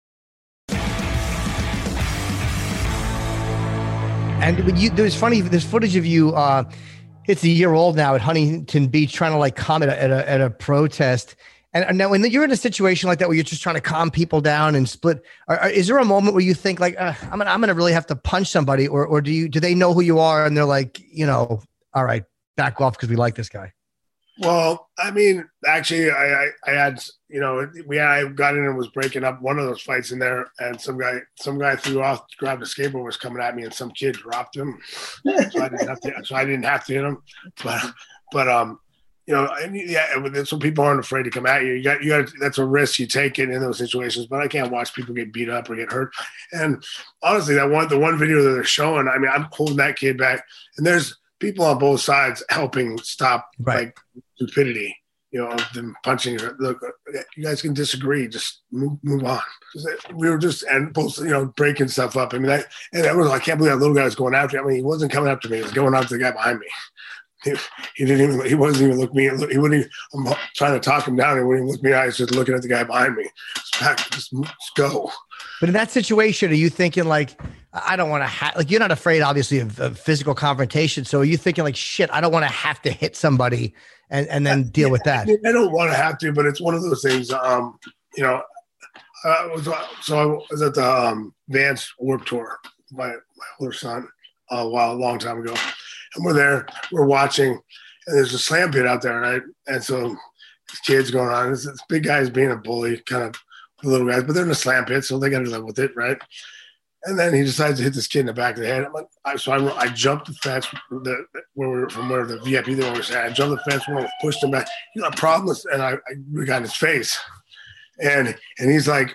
And when you, there's funny, there's footage of you, uh, it's a year old now at Huntington Beach trying to like comment at a, at a protest. And, and now when you're in a situation like that, where you're just trying to calm people down and split, are, are, is there a moment where you think like, uh, I'm gonna, I'm gonna really have to punch somebody, or, or do you, do they know who you are? And they're like, you know, all right, back off because we like this guy. Well, I mean, actually, I, I, I had, you know, we I got in and was breaking up one of those fights in there, and some guy, some guy threw off, grabbed a skateboard, was coming at me, and some kid dropped him, so I didn't have to, so I didn't have to hit him, but, but um, you know, and yeah, so people aren't afraid to come at you. You got, you got, that's a risk you take it in those situations. But I can't watch people get beat up or get hurt. And honestly, that one, the one video that they're showing, I mean, I'm holding that kid back, and there's people on both sides helping stop right. like stupidity, you know, of them punching. Look, you guys can disagree, just move, move on. We were just and both, you know, breaking stuff up. I mean, that and that was I can't believe that little guy was going after me. I mean, he wasn't coming after me; he was going after the guy behind me. He, he didn't even. He wasn't even looking me. He wouldn't. Even, I'm trying to talk him down. He wouldn't even look me in the eyes. Just looking at the guy behind me. Just, back, just, just go. But in that situation, are you thinking like, I don't want to ha-, like, you're not afraid obviously of, of physical confrontation. So are you thinking like, shit, I don't want to have to hit somebody and, and then deal with that? I don't want to have to, but it's one of those things, um, you know, I was, so I was at the um, Vans Warped Tour, my, my older son, uh, a while, a long time ago. And we're there, we're watching, and there's a slam pit out there. And I, and so these kids going on. This, this big guy's being a bully, kind of the little guys, but they're in the slam pit, so they got to live with it, right? And then he decides to hit this kid in the back of the head. I'm like, I, so I, I jumped the fence the, where we were, from where the V I P they were saying. I jumped the fence, pushed him back. You know, a problem with, and I, I we got in his face, and and he's like,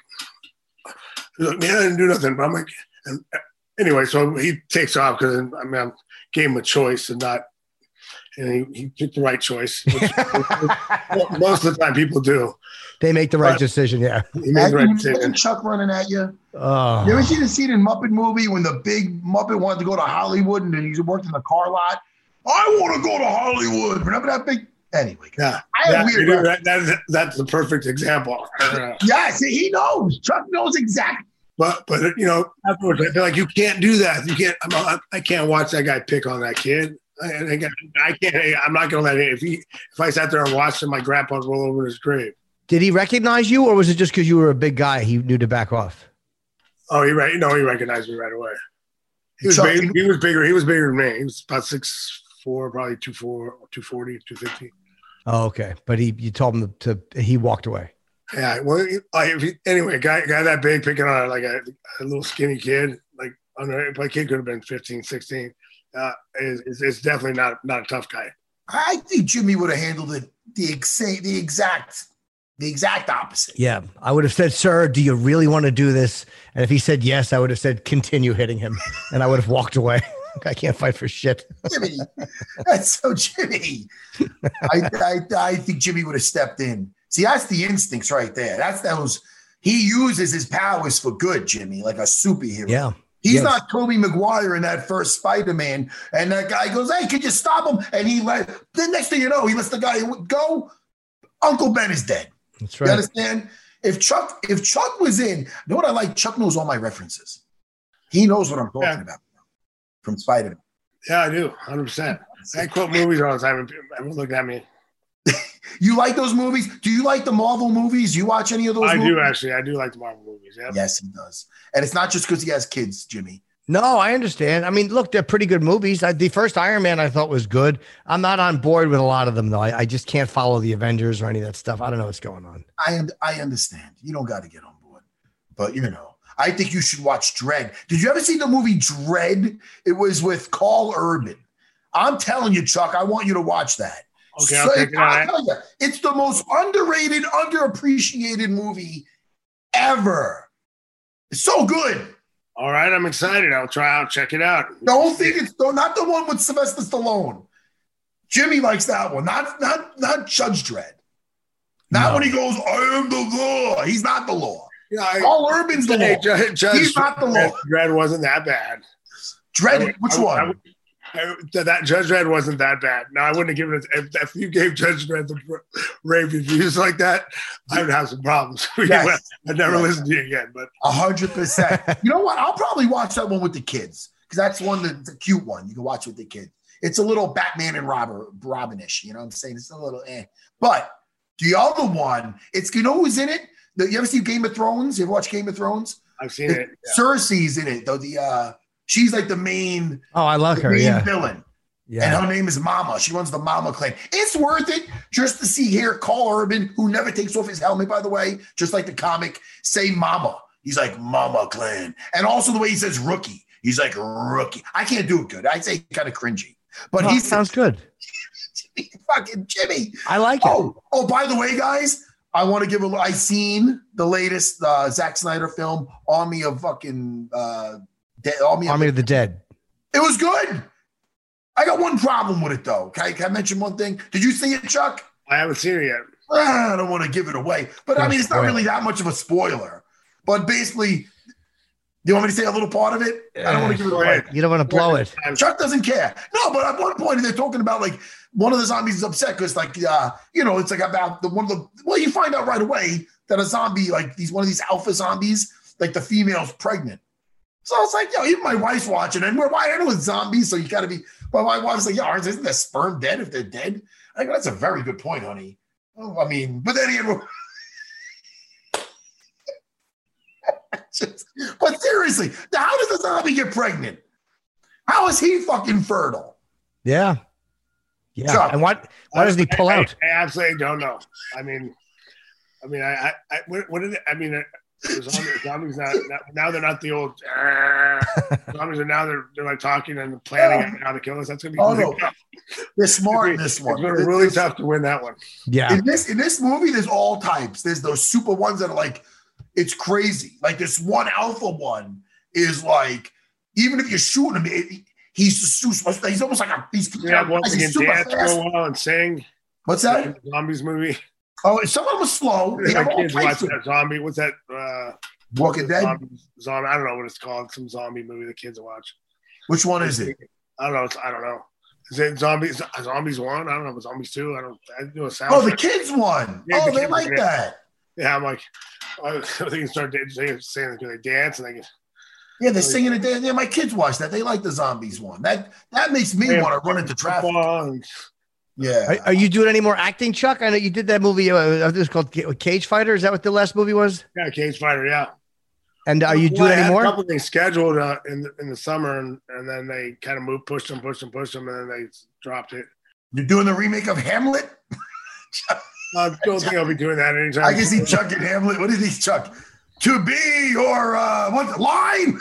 he's like, man, I didn't do nothing. But I'm like, and anyway, so he takes off because I mean, I gave him a choice and not, and he, he took the right choice. Which, most of the time, people do. They make the right but decision. Yeah, he made the right decision. Chuck running at you. Oh. You ever seen the scene in Muppet movie when the big Muppet wanted to go to Hollywood and then he worked in the car lot? I want to go to Hollywood. Remember that big? Anyway, yeah, I have yeah, weird. That, that is, that's the perfect example. Yes, he knows. Chuck knows exactly. But but you know, afterwards I feel like you can't do that. You can't. I'm, I can't watch that guy pick on that kid. I, I can't. I'm not going to let it. If he if I sat there and watched him, my grandpa would roll over his grave. Did he recognize you, or was it just because you were a big guy he knew to back off? Oh, he right. No, he recognized me right away. He was big, he was bigger. He was bigger than me. He was about six four, probably two four, two forty, two fifty. Oh, okay. But he, you told him to, to he walked away. Yeah. Well, I, if he, anyway, guy, guy that big picking on like a, a little skinny kid, like under, my kid could have been fifteen, sixteen. Uh, is it's definitely not not a tough guy. I think Jimmy would have handled it the exact, the exact, the exact opposite. Yeah, I would have said, "Sir, do you really want to do this?" And if he said yes, I would have said, "Continue hitting him," and I would have walked away. I can't fight for shit. Jimmy, that's so Jimmy. I, I I think Jimmy would have stepped in. See, that's the instincts right there. That's those. He uses his powers for good, Jimmy, like a superhero. Yeah. He's yes. not Tobey Maguire in that first Spider-Man. And that guy goes, hey, could you stop him? And he let, the next thing you know, he lets the guy go. Uncle Ben is dead. That's right. You understand? If Chuck, if Chuck was in, you know what I like? Chuck knows all my references. He knows what I'm talking yeah. about from Spider-Man. Yeah, I do. one hundred percent. I quote movies all the time and people look at me. You like those movies? Do you like the Marvel movies? You watch any of those I movies? do, actually. I do like the Marvel movies. Yep. Yes, he does. And it's not just because he has kids, Jimmy. No, I understand. I mean, look, they're pretty good movies. I, the first Iron Man I thought was good. I'm not on board with a lot of them, though. I, I just can't follow the Avengers or any of that stuff. I don't know what's going on. I, I understand. You don't got to get on board. But, you know, I think you should watch Dredd. Did you ever see the movie Dredd? It was with Carl Urban. I'm telling you, Chuck, I want you to watch that. Okay, I'll so, take it I'll tell you, it's the most underrated, underappreciated movie ever. It's so good. All right, I'm excited. I'll try out, check it out. Don't think it's not the one with Sylvester Stallone. Jimmy likes that one, not not not Judge Dredd. Not no. when he goes, I am the law. He's not the law. Yeah, I, All Urban's the law. Judge, Judge He's not the law. Dredd wasn't that bad. Dredd, I, which I, one? I, I, that Judge Dredd wasn't that bad. No, I wouldn't have given it. If, if you gave Judge Dredd the rave reviews like that, I would have some problems. Yes. I'd never yes. listen to you again. But a hundred percent. You know what? I'll probably watch that one with the kids because that's one that's a cute one. You can watch with the kids. It's a little Batman and Robin, Robin-ish. You know what I'm saying? It's a little eh. But the other one, it's you know who's in it? The, you ever see Game of Thrones? You ever watch Game of Thrones? I've seen it. Yeah. Cersei's in it though. The uh, she's like the main. Oh, I love her. Main yeah. villain. Yeah. And her name is Mama. She runs the Mama clan. It's worth it just to see here Carl Urban, who never takes off his helmet, by the way, just like the comic, say Mama. He's like Mama clan. And also the way he says rookie. He's like rookie. I can't do it good. I say kind of cringy. But oh, he sounds good. Jimmy, fucking Jimmy. I like it. Oh, oh, by the way, guys, I want to give a I seen the latest uh, Zack Snyder film, Army of fucking uh, De- Army, Army of, of the Dead. It was good. I got one problem with it, though. Can I, can I mention one thing? Did you see it, Chuck? I haven't seen it yet. Ah, I don't want to give it away. But, I mean, it's not really that much of a spoiler. But basically, you want me to say a little part of it? I don't want to give it away. You don't want to blow it. Chuck doesn't care. No, but at one point, they're talking about, like, one of the zombies is upset because, like, uh, you know, it's like about the one of the – well, you find out right away that a zombie, like, these one of these alpha zombies, like, the female's pregnant. So it's like, yo, even my wife's watching, and we're wired with zombies, so you got to be. But my wife's like, yo, isn't their sperm dead if they're dead? I go, that's a very good point, honey. Oh, I mean, but then again, but seriously, how does a zombie get pregnant? How is he fucking fertile? Yeah. Yeah. Chuck. And what? Why doesn't he pull I, out? I, I absolutely don't know. I mean, I mean, I, I, I what, what did it, I mean? The zombies, zombies not, not now they're not the old uh, zombies are now they're they're like talking and planning Yeah. how to kill us. That's gonna be Oh, really no. tough. They're smart in It's this gonna one. be really tough to win that one. Yeah. In this in this movie, there's all types. There's those super ones that are like, it's crazy. Like this one alpha one is like, even if you're shooting him, it, he's super, he's almost like a he's, Yeah, once he's again, super dance for fast. a while and sing. What's that? Zombies movie. Oh, some of them are slow. They have My all kids watch types of that zombie. What's that? Uh, Walking Dead. zombie, zombie. I don't know what it's called. Some zombie movie the kids watch. Which one is it? I don't know. It's, I don't know. Is it zombies? Zombies one? I don't know. Zombies two? I don't. I do a sound. Oh, the kids one. Yeah, Oh, the they kids like one. that. Yeah, I'm like, I think you start saying saying they dance and they get. Yeah, they're singing it. Yeah, my kids watch that. They like the zombies one. That that makes me Yeah. want to run into traffic. And, Yeah. Are, are you doing any more acting, Chuck? I know you did that movie. Uh, it was called Ca- Cage Fighter. Is that what the last movie was? yeah, Cage Fighter. Yeah. And are you Well, doing I any had more? A couple things scheduled uh, in the, in the summer, and, and then they kind of moved, pushed them, pushed them, pushed them, and then they dropped it. You're doing the remake of Hamlet? I don't think I'll be doing that anytime. I can see Chuck in Hamlet. What is he, Chuck? To be or uh, what line?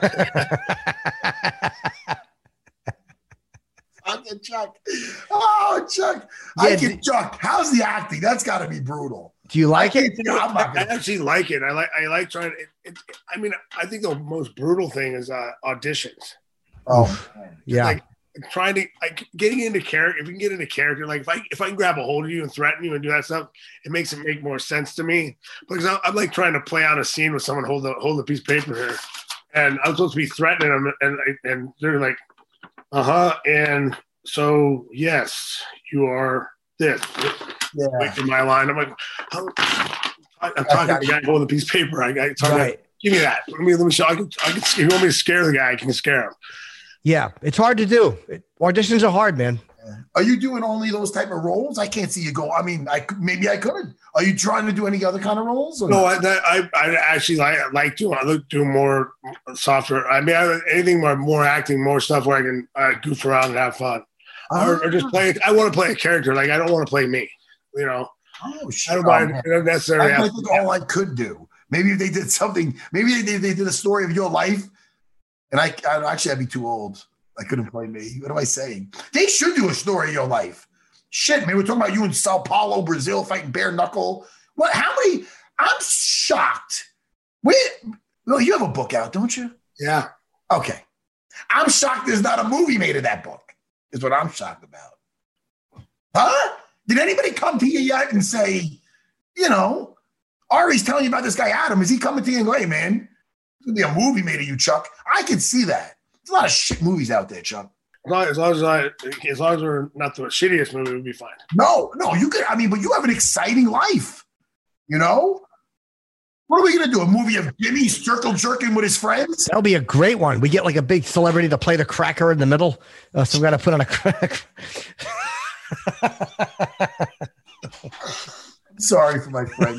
Fucking Chuck. Oh, Chuck. I Yeah, can d- Chuck. How's the acting? That's got to be brutal. Do you like it? Yeah, I'm not I gonna- actually like it. I like I like trying to. It, it, I mean, I think the most brutal thing is uh, auditions. Oh, man. Yeah. Like trying to like getting into character. If you can get into character, like if I if I can grab a hold of you and threaten you and do that stuff, it makes it make more sense to me. Because I, I'm like trying to play out a scene with someone hold a hold a piece of paper here, and I'm supposed to be threatening them, and and they're like, uh huh, and so yes, you are this. Yeah. Wait for my line. I'm like, how, I'm talking to the guy holding a piece of paper. I got talking. Right. Give me that. Let me let me show. I can. I can. If you want me to scare the guy, I can scare him. Yeah. It's hard to do. It- auditions are hard, man. Are you doing only those type of roles? I can't see you go. I mean, I could- maybe I could. Are you trying to do any other kind of roles? Or No, not? I, that, I I actually like like to. I look do more software. I mean, I, anything more more acting, more stuff where I can uh, goof around and have fun, or, or just play. I want to play a character. Like I don't want to play me. You know, Oh, shit. I don't Oh, mind. man. I don't necessarily. I have might think all I could do. Maybe if they did something, maybe they, they did a story of your life, and I, I actually I'd be too old. I couldn't play me. What am I saying? They should do a story of your life. Shit, man, we're talking about you in Sao Paulo, Brazil, fighting bare knuckle. What? How many? I'm shocked. Wait, no, you have a book out, don't you? Yeah. Okay, I'm shocked. There's not a movie made of that book. Is what I'm shocked about. Huh? Did anybody come to you yet and say, you know, Ari's telling you about this guy Adam? Is he coming to you and go, hey man, there's gonna be a movie made of you, Chuck? I can see that. There's a lot of shit movies out there, Chuck. As long as, long as I, as long as we're not the shittiest movie, we'll be fine. No, no, you could. I mean, but you have an exciting life. You know, what are we gonna do? A movie of Jimmy circle jerking with his friends? That'll be a great one. We get like a big celebrity to play the cracker in the middle. Uh, so we got to put on a crack. Sorry for my friend.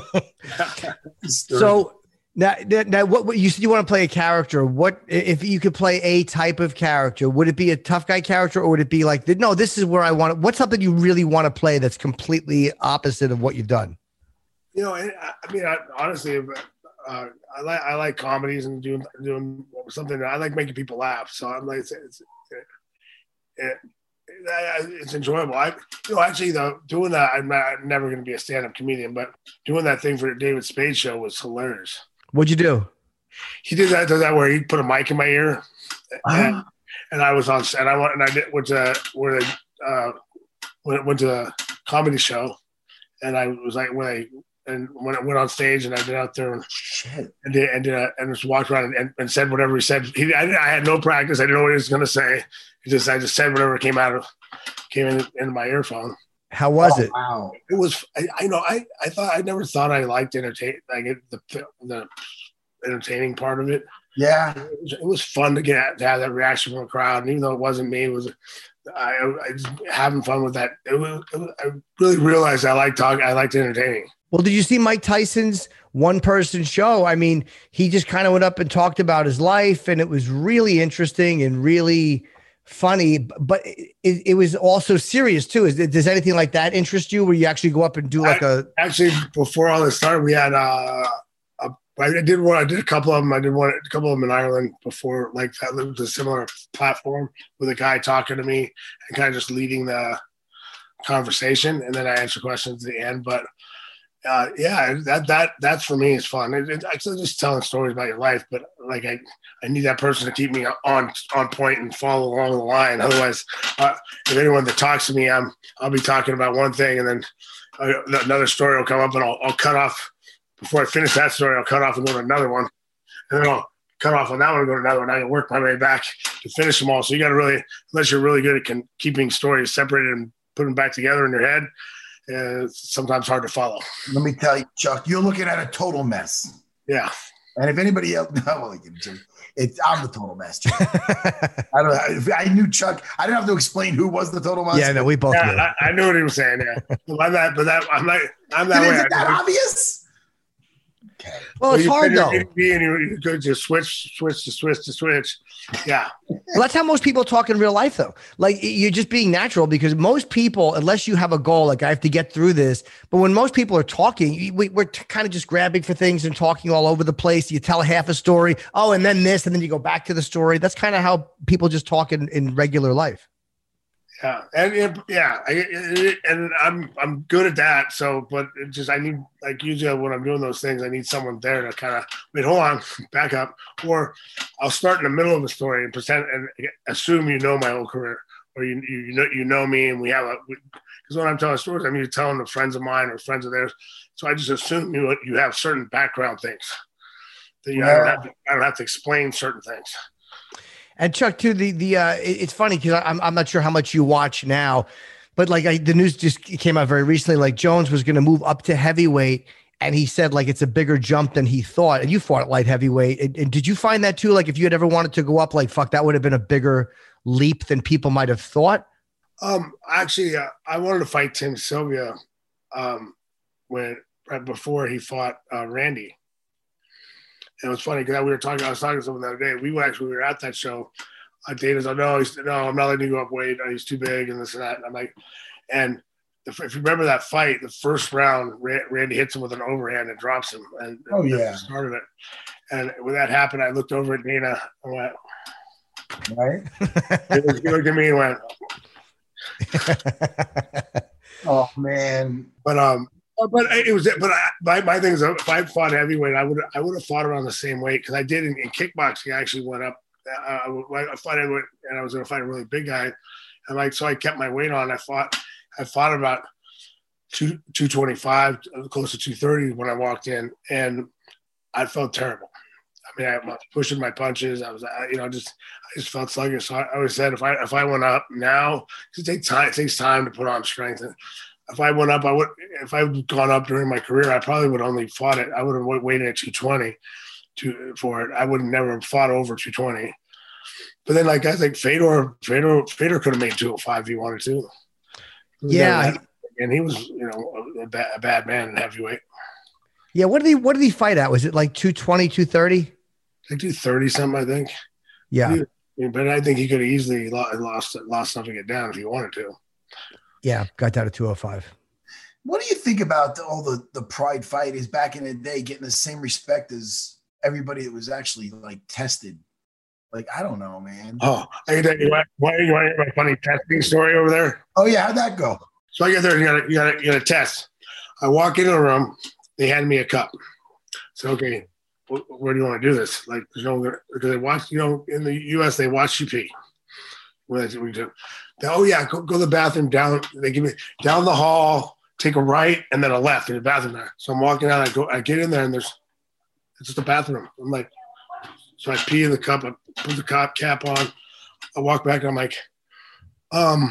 So now, now, now what, what you said you want to play a character? What if you could play a type of character? Would it be a tough guy character, or would it be like, no, this is where I want it? What's something you really want to play that's completely opposite of what you've done? You know, I I mean, I, honestly, uh, I like I like comedies and doing doing something. I like making people laugh. So I'm like, it's it's, it, it's enjoyable. I, you know, actually, though, doing that, I'm, not, I'm never going to be a stand-up comedian, but doing that thing for the David Spade show was hilarious. What'd you do? He did that, does that where he put a mic in my ear, and, Uh-huh. and I was on, and I went and I did went to where they uh, went, went to a comedy show, and I was like when I and when I went on stage and I did out there and Shit. and did, and, did a, and just walked around and, and said whatever he said. He, I, I had no practice. I didn't know what he was going to say. He just I just said whatever came out of came in into my earphone. How was Oh, it? Wow. It was I, I know I, I thought I never thought I liked entertain like it, the the entertaining part of it. Yeah. It was, it was fun to get to have that reaction from the crowd, and even though it wasn't me, it was I, I just having fun with that. It was, it was I really realized I like talking. I liked entertaining. Well, did you see Mike Tyson's one person show? I mean, he just kind of went up and talked about his life, and it was really interesting and really funny, but it, it was also serious too. Is does anything like that interest you, where you actually go up and do like I, a? Actually, before all this started, we had uh, a. I did one. I did a couple of them. I did one, a couple of them in Ireland before, like that. It was a similar platform with a guy talking to me and kind of just leading the conversation, and then I answer questions at the end. But uh, yeah, that that that's for me is fun. It, it, actually, just telling stories about your life, but like I, I need that person to keep me on on point and follow along the line. Otherwise, uh, if anyone that talks to me, I'm I'll be talking about one thing, and then uh, another story will come up, and I'll, I'll cut off before I finish that story. I'll cut off and go to another one, and then I'll cut off on that one and go to another one. I can work my way back to finish them all. So you got to really, unless you're really good at can, keeping stories separated and putting them back together in your head. Uh, it's sometimes hard to follow. Let me tell you, Chuck, you're looking at a total mess. Yeah. And if anybody else, no, well, it's I'm the total mess. Chuck. I don't. If I knew Chuck, I didn't have to explain who was the total mess. Yeah, no, we both. Yeah, knew. I, I knew what he was saying. Yeah, I'm that, but that I'm not. I'm that Is way. it that obvious? Okay. Well, it's you hard though. And you, you could just switch, switch to switch to switch. Yeah. Well, that's how most people talk in real life, though. Like you're just being natural, because most people, unless you have a goal, like I have to get through this. But when most people are talking, we, we're t- kind of just grabbing for things and talking all over the place. You tell half a story, oh, and then this, and then you go back to the story. That's kind of how people just talk in, in regular life. Yeah, and it, yeah, I, it, and I'm I'm good at that. So, but it just I need, like, usually when I'm doing those things, I need someone there to kind of wait, hold on, back up, or I'll start in the middle of the story and pretend and assume you know my whole career, or you you, you know you know me, and we have a because when I'm telling stories, I'm either telling the friends of mine or friends of theirs. So I just assume you you have certain background things that you yeah. I, don't have to, I don't have to explain certain things. And Chuck, too, the the uh, it's funny because I'm I'm not sure how much you watch now, but like I, the news just came out very recently. Like Jones was going to move up to heavyweight, and he said like it's a bigger jump than he thought. And you fought at light heavyweight. And, and did you find that too? Like if you had ever wanted to go up, like fuck, that would have been a bigger leap than people might have thought. Um, actually, uh, I wanted to fight Tim Sylvia, um, when right before he fought uh, Randy. It was funny because we were talking. I was talking to someone the other day. We were actually we were at that show. Uh, Dana's like, no, he's, no, I'm not letting you go up weight. He's too big and this and that. And I'm like, and if, if you remember that fight, the first round, Randy hits him with an overhand and drops him. And oh and yeah, started it. And when that happened, I looked over at Dana and went, right. He looked at me and went, oh man. But um. But it was, but I, my my thing is, if I fought heavyweight, I would I would have fought around the same weight because I did in, in kickboxing. I actually went up. Uh, I, I fought heavyweight, and I was going to fight a really big guy, and like so, I kept my weight on. I fought, I fought about two two twenty five, close to two thirty when I walked in, and I felt terrible. I mean, I was pushing my punches. I was, you know, just I just felt sluggish. So I always said, if I if I went up now, it takes time. It takes time to put on strength. And, if I went up, I would. If I had gone up during my career, I probably would only fought it. I would have waited at two twenty to for it. I would have never fought over two twenty. But then, like I think Fedor, Fedor, Fedor could have made two oh five if he wanted to. Yeah, and he was, you know, a bad, a bad man in heavyweight. Yeah, what did he? What did he fight at? Was it like two twenty, two thirty? Like two thirty something, I think. Yeah, he, but I think he could have easily lost lost enough to get down if he wanted to. Yeah, got down to two oh five. What do you think about the, all the, the pride fighters back in the day getting the same respect as everybody that was actually like tested? Like, I don't know, man. Oh, I can tell you what, why you want to hear my funny testing story over there? Oh yeah, how'd that go? So I get there, you gotta, you gotta, you gotta test. I walk into the room, they hand me a cup. So, okay, where do you want to do this? Like, there's no, because they watch, you know, in the U S they watch you pee. What we do. Oh yeah, go, go to the bathroom down. They give me down the hall, take a right and then a left in the bathroom there. So I'm walking out. I go, I get in there and there's it's just a bathroom. I'm like, so I pee in the cup. I put the cup cap on. I walk back and I'm like, um,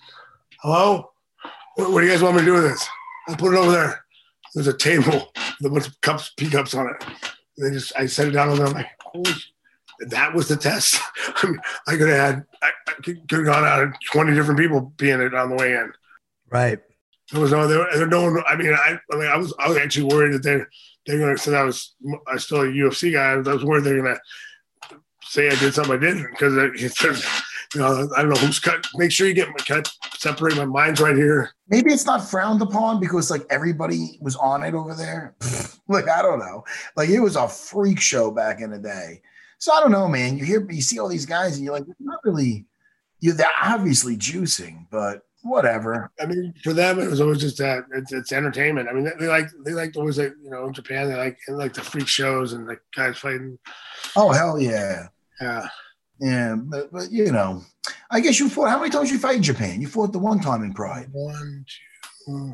hello, what, what do you guys want me to do with this? I put it over there. There's a table with a bunch of cups, pee cups on it. And they just, I set it down over there. I'm like, holy. That was the test. I mean, I could have had, I, I could have gone out and twenty different people being it on the way in. Right. There was no, there, there no one. I mean, I, I mean, I was, I was actually worried that they're, they're going to. Since I was, I was still a U F C guy. I was worried they're going to say I did something I didn't because it says, you know, I don't know who's cut. Make sure you get my cut, separate my mind's right here. Maybe it's not frowned upon because like everybody was on it over there. Like, I don't know. Like it was a freak show back in the day. So I don't know, man. You hear, you see all these guys and you're like, not really, you they're obviously juicing, but whatever. I mean, for them, it was always just that it's, it's entertainment. I mean, they, they like, they like always like, you know, in Japan, they like, they like the freak shows and like guys fighting. Oh, hell yeah. Yeah. Yeah, but, but you know, I guess you fought. How many times you fight in Japan? You fought the one time in Pride. One, two,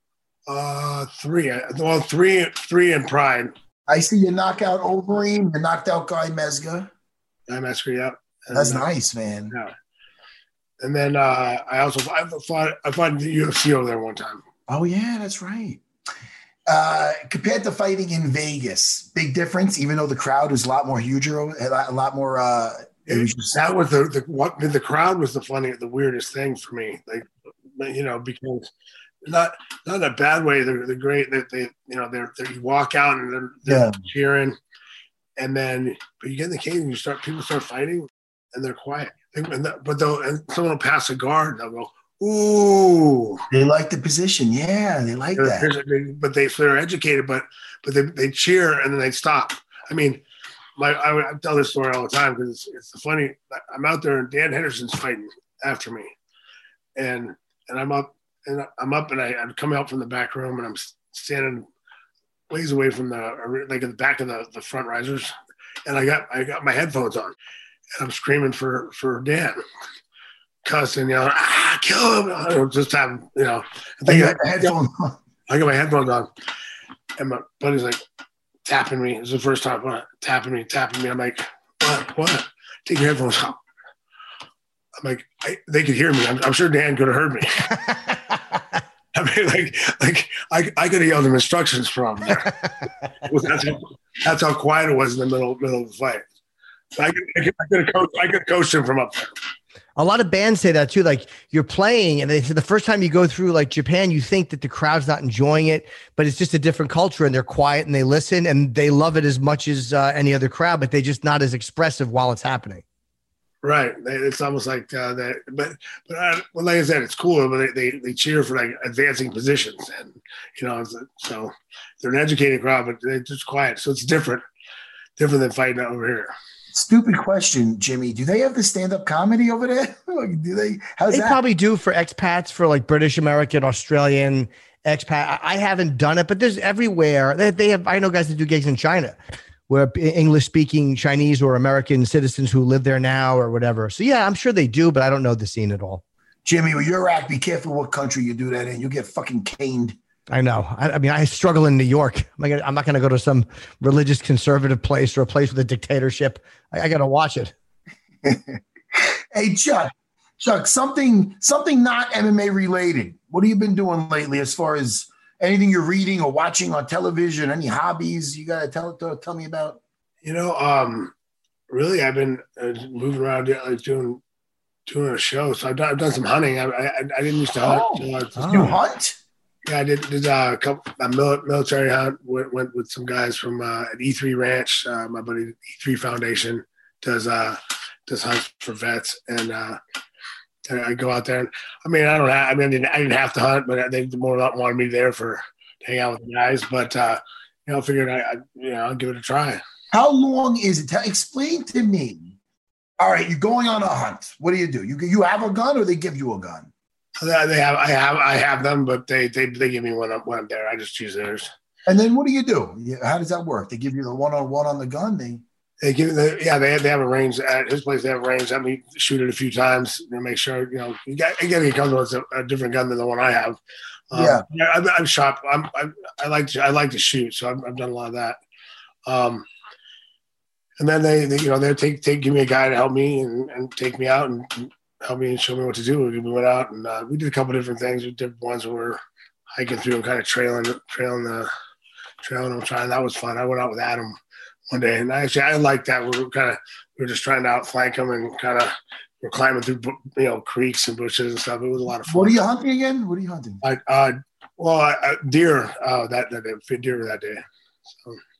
uh, three. Well, three, three in Pride. I see you knock out Overeem, you knocked out Guy Mezga. Guy Mezga, yeah. And That's then, nice, man. Yeah. And then uh, I also I fought I fought in the U F C over there one time. Oh yeah, that's right. Uh, compared to fighting in Vegas, big difference. Even though the crowd was a lot more huger, a lot more. Uh, It was just, that was the, the what the crowd was the funny, the weirdest thing for me. Like, you know, because not not in a bad way. They're they're great. That they, you know, they're, they're you walk out and they're, they're yeah. cheering, and then but you get in the cage and you start people start fighting and they're quiet. And that, but they'll and someone will pass a guard. They'll go, ooh. They like the position. Yeah, they like they're, that. They're, but they they're educated. But but they they cheer and then they stop. I mean. My, I, I tell this story all the time because it's, it's funny. I'm out there and Dan Henderson's fighting after me, and and I'm up and I'm up and I, I'm coming out from the back room and I'm standing ways away from the like in the back of the, the front risers, and I got I got my headphones on, and I'm screaming for for Dan, cussing, you know, ah, kill him! I just having, you know, I think I, headphones on. I got my headphones on, and my buddy's like. Tapping me. It was the first time uh, tapping me, tapping me. I'm like, what? What? Take your headphones off. I'm like, I, they could hear me. I'm, I'm sure Dan could have heard me. I mean, like, like I, I could have yelled him instructions from there. that's, how, that's how quiet it was in the middle, middle of the fight. I could, I could, I could have coached, I could have coached him from up there. A lot of bands say that too. Like you're playing and they say the first time you go through like Japan, you think that the crowd's not enjoying it, but it's just a different culture and they're quiet and they listen and they love it as much as uh, any other crowd, but they just not as expressive while it's happening. Right. It's almost like uh, that, but, but I, well, like I said, it's cool, but they, they, they cheer for like advancing positions and, you know, so they're an educated crowd, but they're just quiet. So it's different, different than fighting over here. Stupid question, Jimmy. Do they have the stand-up comedy over there? Do they? How's they that? probably do for expats, for like British American, Australian expat. I haven't done it, but there's everywhere. They, they have. I know guys that do gigs in China, where English-speaking Chinese or American citizens who live there now or whatever. So yeah, I'm sure they do, but I don't know the scene at all. Jimmy, when you're at, be careful what country you do that in. You get fucking caned. I know. I, I mean, I struggle in New York. I'm, like, I'm not going to go to some religious conservative place or a place with a dictatorship. I, I got to watch it. Hey, Chuck, Chuck, something something not M M A related. What have you been doing lately as far as anything you're reading or watching on television? Any hobbies you got to tell tell, tell me about? You know, um, really, I've been uh, moving around like doing doing a show. So I've done, I've done some hunting. I, I, I didn't used to hunt. Oh, so just, oh. You hunt? Yeah, I did, did uh, a couple a military hunt. Went, went with some guys from uh, an E three Ranch. Uh, my buddy E three Foundation does uh, does hunts for vets, and, uh, and I go out there. And I mean, I don't have. I mean, I didn't, I didn't have to hunt, but they more not wanted me there for to hang out with the guys. But uh, you know, I figured I, I you know I'll give it a try. How long is it? Tell, explain to me. All right, you're going on a hunt. What do you do? You you have a gun, or they give you a gun? They have, I have, I have them, but they they, they give me one when, when I'm there. I just choose theirs. And then what do you do? How does that work? They give you the one on one on the gun. They they give the yeah they have, they have a range at his place. They have a range. Let me shoot it a few times to make sure you know you got you got to get comfortable. It's a, a different gun than the one I have. Um, yeah, I've, I've shot. I'm, I'm I like to I like to shoot, so I've, I've done a lot of that. Um, and then they, they you know they take take give me a guy to help me and, and take me out and. and help me and show me what to do. We went out and uh, we did a couple different things. We did ones where we're hiking through and kind of trailing, trailing the, trailing them, trying. That was fun. I went out with Adam one day, and I actually I liked that. We were kind of we were just trying to outflank them and kind of we're climbing through you know creeks and bushes and stuff. It was a lot of fun. What are you hunting again? What are you hunting? I, uh, well, I, I, deer. Uh, that that day, deer that day. So.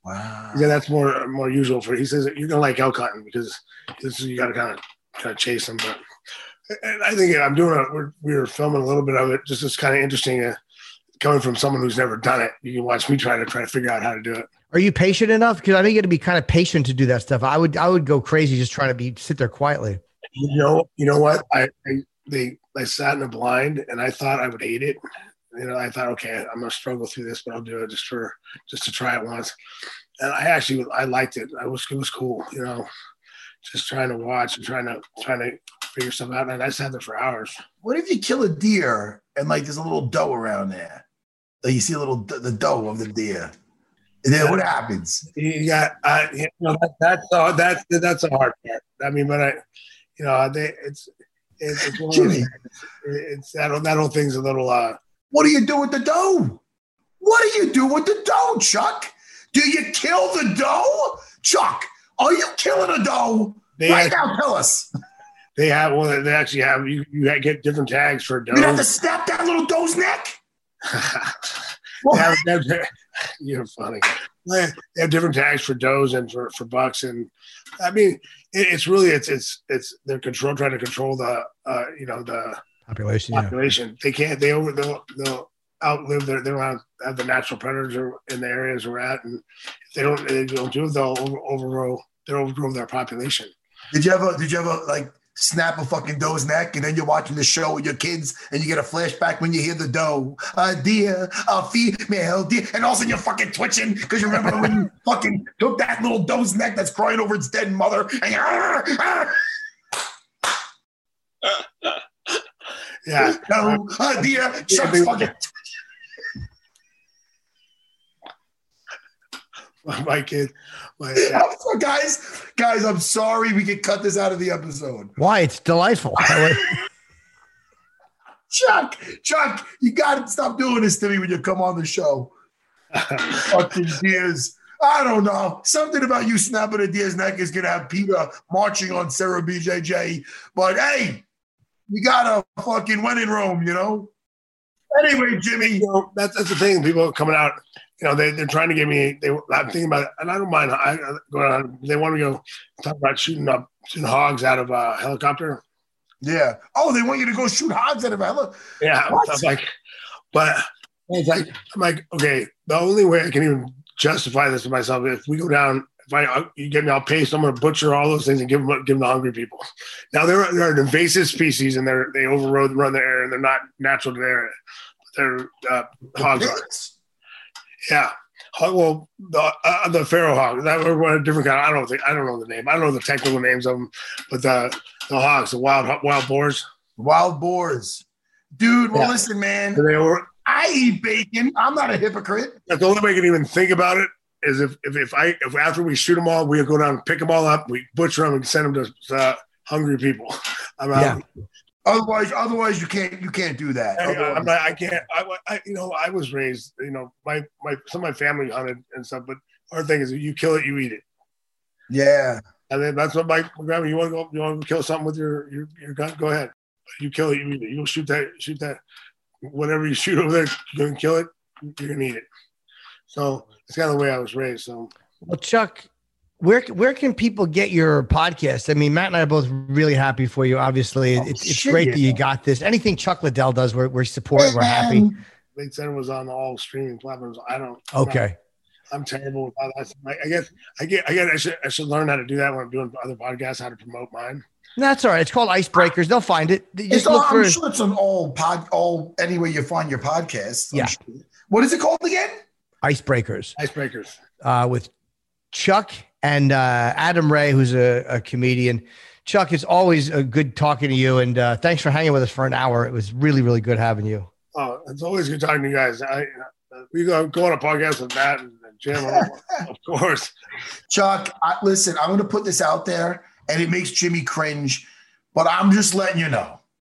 Wow. Yeah, that's more more usual for. He says you're gonna like elk hunting because this is, you got to kind of kind of chase them. But and I think I'm doing a. We're we're filming a little bit of it. Just it's kind of interesting uh, coming from someone who's never done it. You can watch me try to try to figure out how to do it. Are you patient enough? Because I think you got to be kind of patient to do that stuff. I would I would go crazy just trying to be sit there quietly. You know, you know what? I, I they I sat in a blind and I thought I would hate it. You know, I thought, okay, I'm gonna struggle through this, but I'll do it just for just to try it once. And I actually I liked it. I was it was cool, you know, just trying to watch and trying to trying to figure stuff out. And I sat there for hours. What if you kill a deer and like there's a little doe around there? Like you see a little the doe of the deer. And then what happens? You got, uh, you know, that, that's uh, that's that's a hard part. I mean, but I, you know, they, it's it's it's, one of those, it's that that whole thing's a little. Uh, what do you do with the doe? What do you do with the doe, Chuck? Do you kill the doe, Chuck? Are you killing a doe? They right have, now, tell us. They have well, they actually have you. You get different tags for does. You have to snap that little doe's neck. They have, they have, you're funny. They have different tags for does and for, for bucks, and I mean, it, it's really it's it's it's they're control trying to control the uh, you know the population. Population. Yeah. They can't. They over. They'll, they'll outlive their. They don't have, have the natural predators in the areas we're at, and if they don't. They don't do it. They'll over, overgrow. They'll overgrow their population. Did you ever? Did you ever like? Snap a fucking doe's neck, and then you're watching the show with your kids, and you get a flashback when you hear the doe, a deer, a female deer, and all of a sudden you're fucking twitching because you remember when you fucking took that little doe's neck that's crying over its dead mother, and you're, arr, arr. Yeah, doe, a deer, Chuck's fucking. My kid, my, yeah. so guys, guys, I'm sorry we could cut this out of the episode. Why? It's delightful. Chuck, Chuck, you got to stop doing this to me when you come on the show. Fucking deers. I don't know. Something about you snapping a deer's neck is going to have Peter marching on Sarah B J J. But hey, you got a fucking wedding room, you know? Anyway, Jimmy. You know, that's, that's the thing. People coming out. You know, they, they're trying to get me. They, I'm thinking about it, and I don't mind. I going on. They want me to go talk about shooting up shooting hogs out of a helicopter. Yeah. Oh, they want you to go shoot hogs out of a helicopter. Yeah. I'm like, but it's like I'm like, okay. The only way I can even justify this to myself is if we go down. If I you get me, I'll pay someone to butcher all those things and give them give them to hungry people. Now they're they're an invasive species and they're they overrode run the area and they're not natural to the area. They're uh, hogs. Are. Yeah, well, the uh, the pharaoh hog. That were a different kind. Of, I don't think I don't know the name. I don't know the technical names of them, but the the hogs, the wild wild boars, wild boars, dude. Well, yeah. Listen, man. They were, I eat bacon. I'm not a hypocrite. The only way I can even think about it is if if, if I if after we shoot them all, we go down and pick them all up, we butcher them and send them to uh, hungry people. I'm yeah. out. Otherwise, otherwise you can't you can't do that. I, I'm not, I can't. I, I, you know, I was raised. You know, my my some of my family hunted and stuff. But our thing is, you kill it, you eat it. Yeah, and then that's what my, my grandma. You want to go? You want to kill something with your your, your gun? Go ahead. You kill it, you eat it. You go shoot that. Shoot that. Whatever you shoot over there, you're gonna kill it. You're gonna eat it. So it's kind of the way I was raised. So, well, Chuck. Where where can people get your podcast? I mean, Matt and I are both really happy for you. Obviously, oh, it's, it's great yeah. that you got this. Anything Chuck Liddell does, we're we're supporting. We're happy. They said it was on all streaming platforms. I don't. Okay. I'm, I'm terrible with that. I guess I get. I get. I should. I should learn how to do that when I'm doing other podcasts. How to promote mine. That's all right. It's called Icebreakers. They'll find it. You it's all, I'm sure it's on all pod. All anywhere you find your podcast. I'm yeah. Sure. What is it called again? Icebreakers. Icebreakers. Uh, with Chuck. And uh, Adam Ray, who's a, a comedian. Chuck, it's always a good talking to you. And uh, thanks for hanging with us for an hour. It was really, really good having you. Oh, it's always good talking to you guys. I, uh, we go, go on a podcast with Matt and, and Jim, of course. Chuck, I, listen, I'm going to put this out there, and it makes Jimmy cringe, but I'm just letting you know.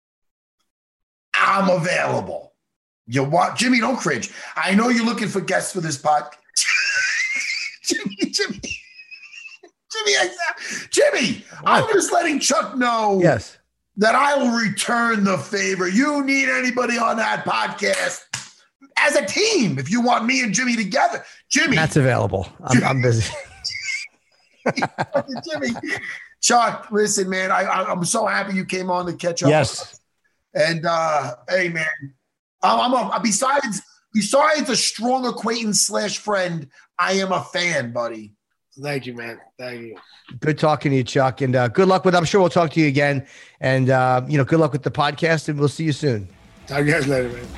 I'm available. You want Jimmy, don't cringe. I know you're looking for guests for this podcast. Jimmy, Jimmy. Jimmy, Jimmy, I'm just letting Chuck know yes. that I will return the favor. You need anybody on that podcast, as a team if you want me and Jimmy together. Jimmy. That's available. I'm, I'm busy. Jimmy. Chuck, listen, man, I, I, I'm so happy you came on to catch up. Yes. And, uh, hey, man, I'm, I'm a, besides, besides a strong acquaintance slash friend, I am a fan, buddy. Thank you, man. Thank you. Good talking to you, Chuck. And uh, good luck with, I'm sure we'll talk to you again. And, uh, you know, good luck with the podcast, and we'll see you soon. Talk to you guys later, man.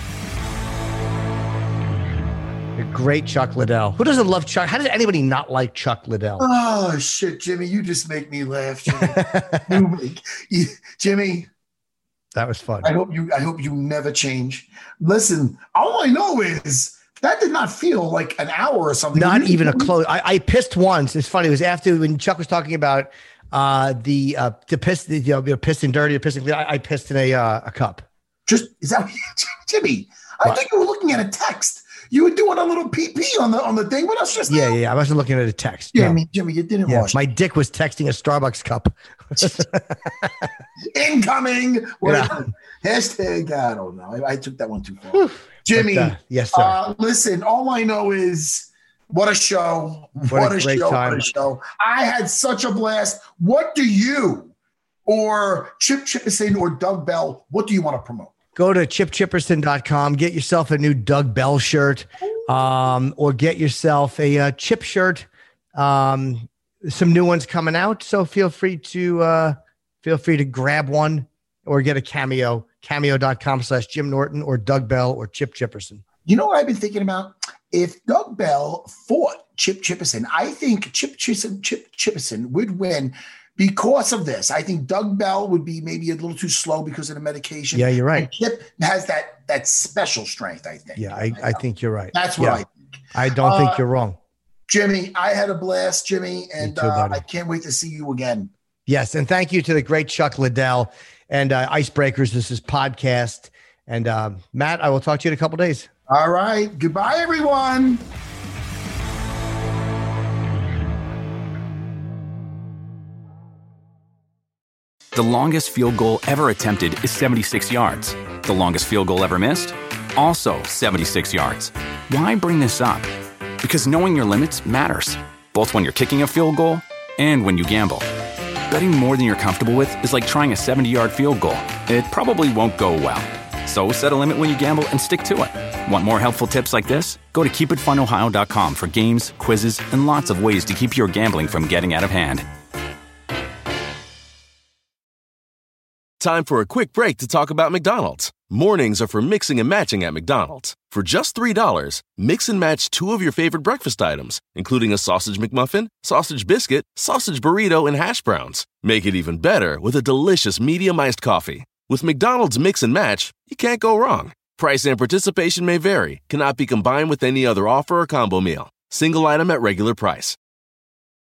The great Chuck Liddell. Who doesn't love Chuck? How does anybody not like Chuck Liddell? Oh, shit, Jimmy. You just make me laugh, Jimmy. you make, you, Jimmy. That was fun. I hope you I hope you never change. Listen, all I know is that did not feel like an hour or something. Not even a close. I, I pissed once. It's funny. It was after when Chuck was talking about uh, the uh, the piss, the, you know, you're pissing dirty, you're pissing clean. I, I pissed in a uh, a cup. Just is that Jimmy? I What? think you were looking at a text. You were doing a little pee pee on the on the thing with us just Yeah, now. yeah, yeah. I wasn't looking at a text. Jimmy, No. Jimmy, you didn't Yeah, wash. my dick was texting a Starbucks cup. Incoming. What Yeah. Hashtag. I don't know. I, I took that one too far. Jimmy. But, uh, yes, sir. Uh, listen, all I know is what a show. What, What a a, great show. time. What a show. I had such a blast. What do you or Chip Chipperson or Doug Bell, what do you want to promote? Go to chip chipperson dot com, get yourself a new Doug Bell shirt, um, or get yourself a, uh Chip shirt. Um, some new ones coming out, so feel free to uh, feel free to grab one or get a cameo. cameo dot com slash Jim Norton or Doug Bell or Chip Chipperson. You know what I've been thinking about? If Doug Bell fought Chip Chipperson, I think Chip Chipperson, Chip Chipperson would win because of this. I think Doug Bell would be maybe a little too slow because of the medication. Yeah, you're right. And Chip has that that special strength, I think. Yeah, I, I think you're right. That's what Yeah. I think. I don't Uh, think you're wrong. Jimmy, I had a blast, Jimmy, and too, uh, buddy. I can't wait to see you again. Yes, and thank you to the great Chuck Liddell and uh, Icebreakers. This is podcast. And um, Matt, I will talk to you in a couple days. All right. Goodbye, everyone. The longest field goal ever attempted is seventy-six yards. The longest field goal ever missed? Also seventy-six yards. Why bring this up? Because knowing your limits matters, both when you're kicking a field goal and when you gamble. Betting more than you're comfortable with is like trying a seventy-yard field goal. It probably won't go well. So set a limit when you gamble and stick to it. Want more helpful tips like this? Go to keep it fun ohio dot com for games, quizzes, and lots of ways to keep your gambling from getting out of hand. Time for a quick break to talk about McDonald's. Mornings are for mixing and matching at McDonald's. For just three dollars, mix and match two of your favorite breakfast items, including a sausage McMuffin, sausage biscuit, sausage burrito, and hash browns. Make it even better with a delicious medium iced coffee. With McDonald's Mix and Match, you can't go wrong. Price and participation may vary, cannot be combined with any other offer or combo meal. Single item at regular price.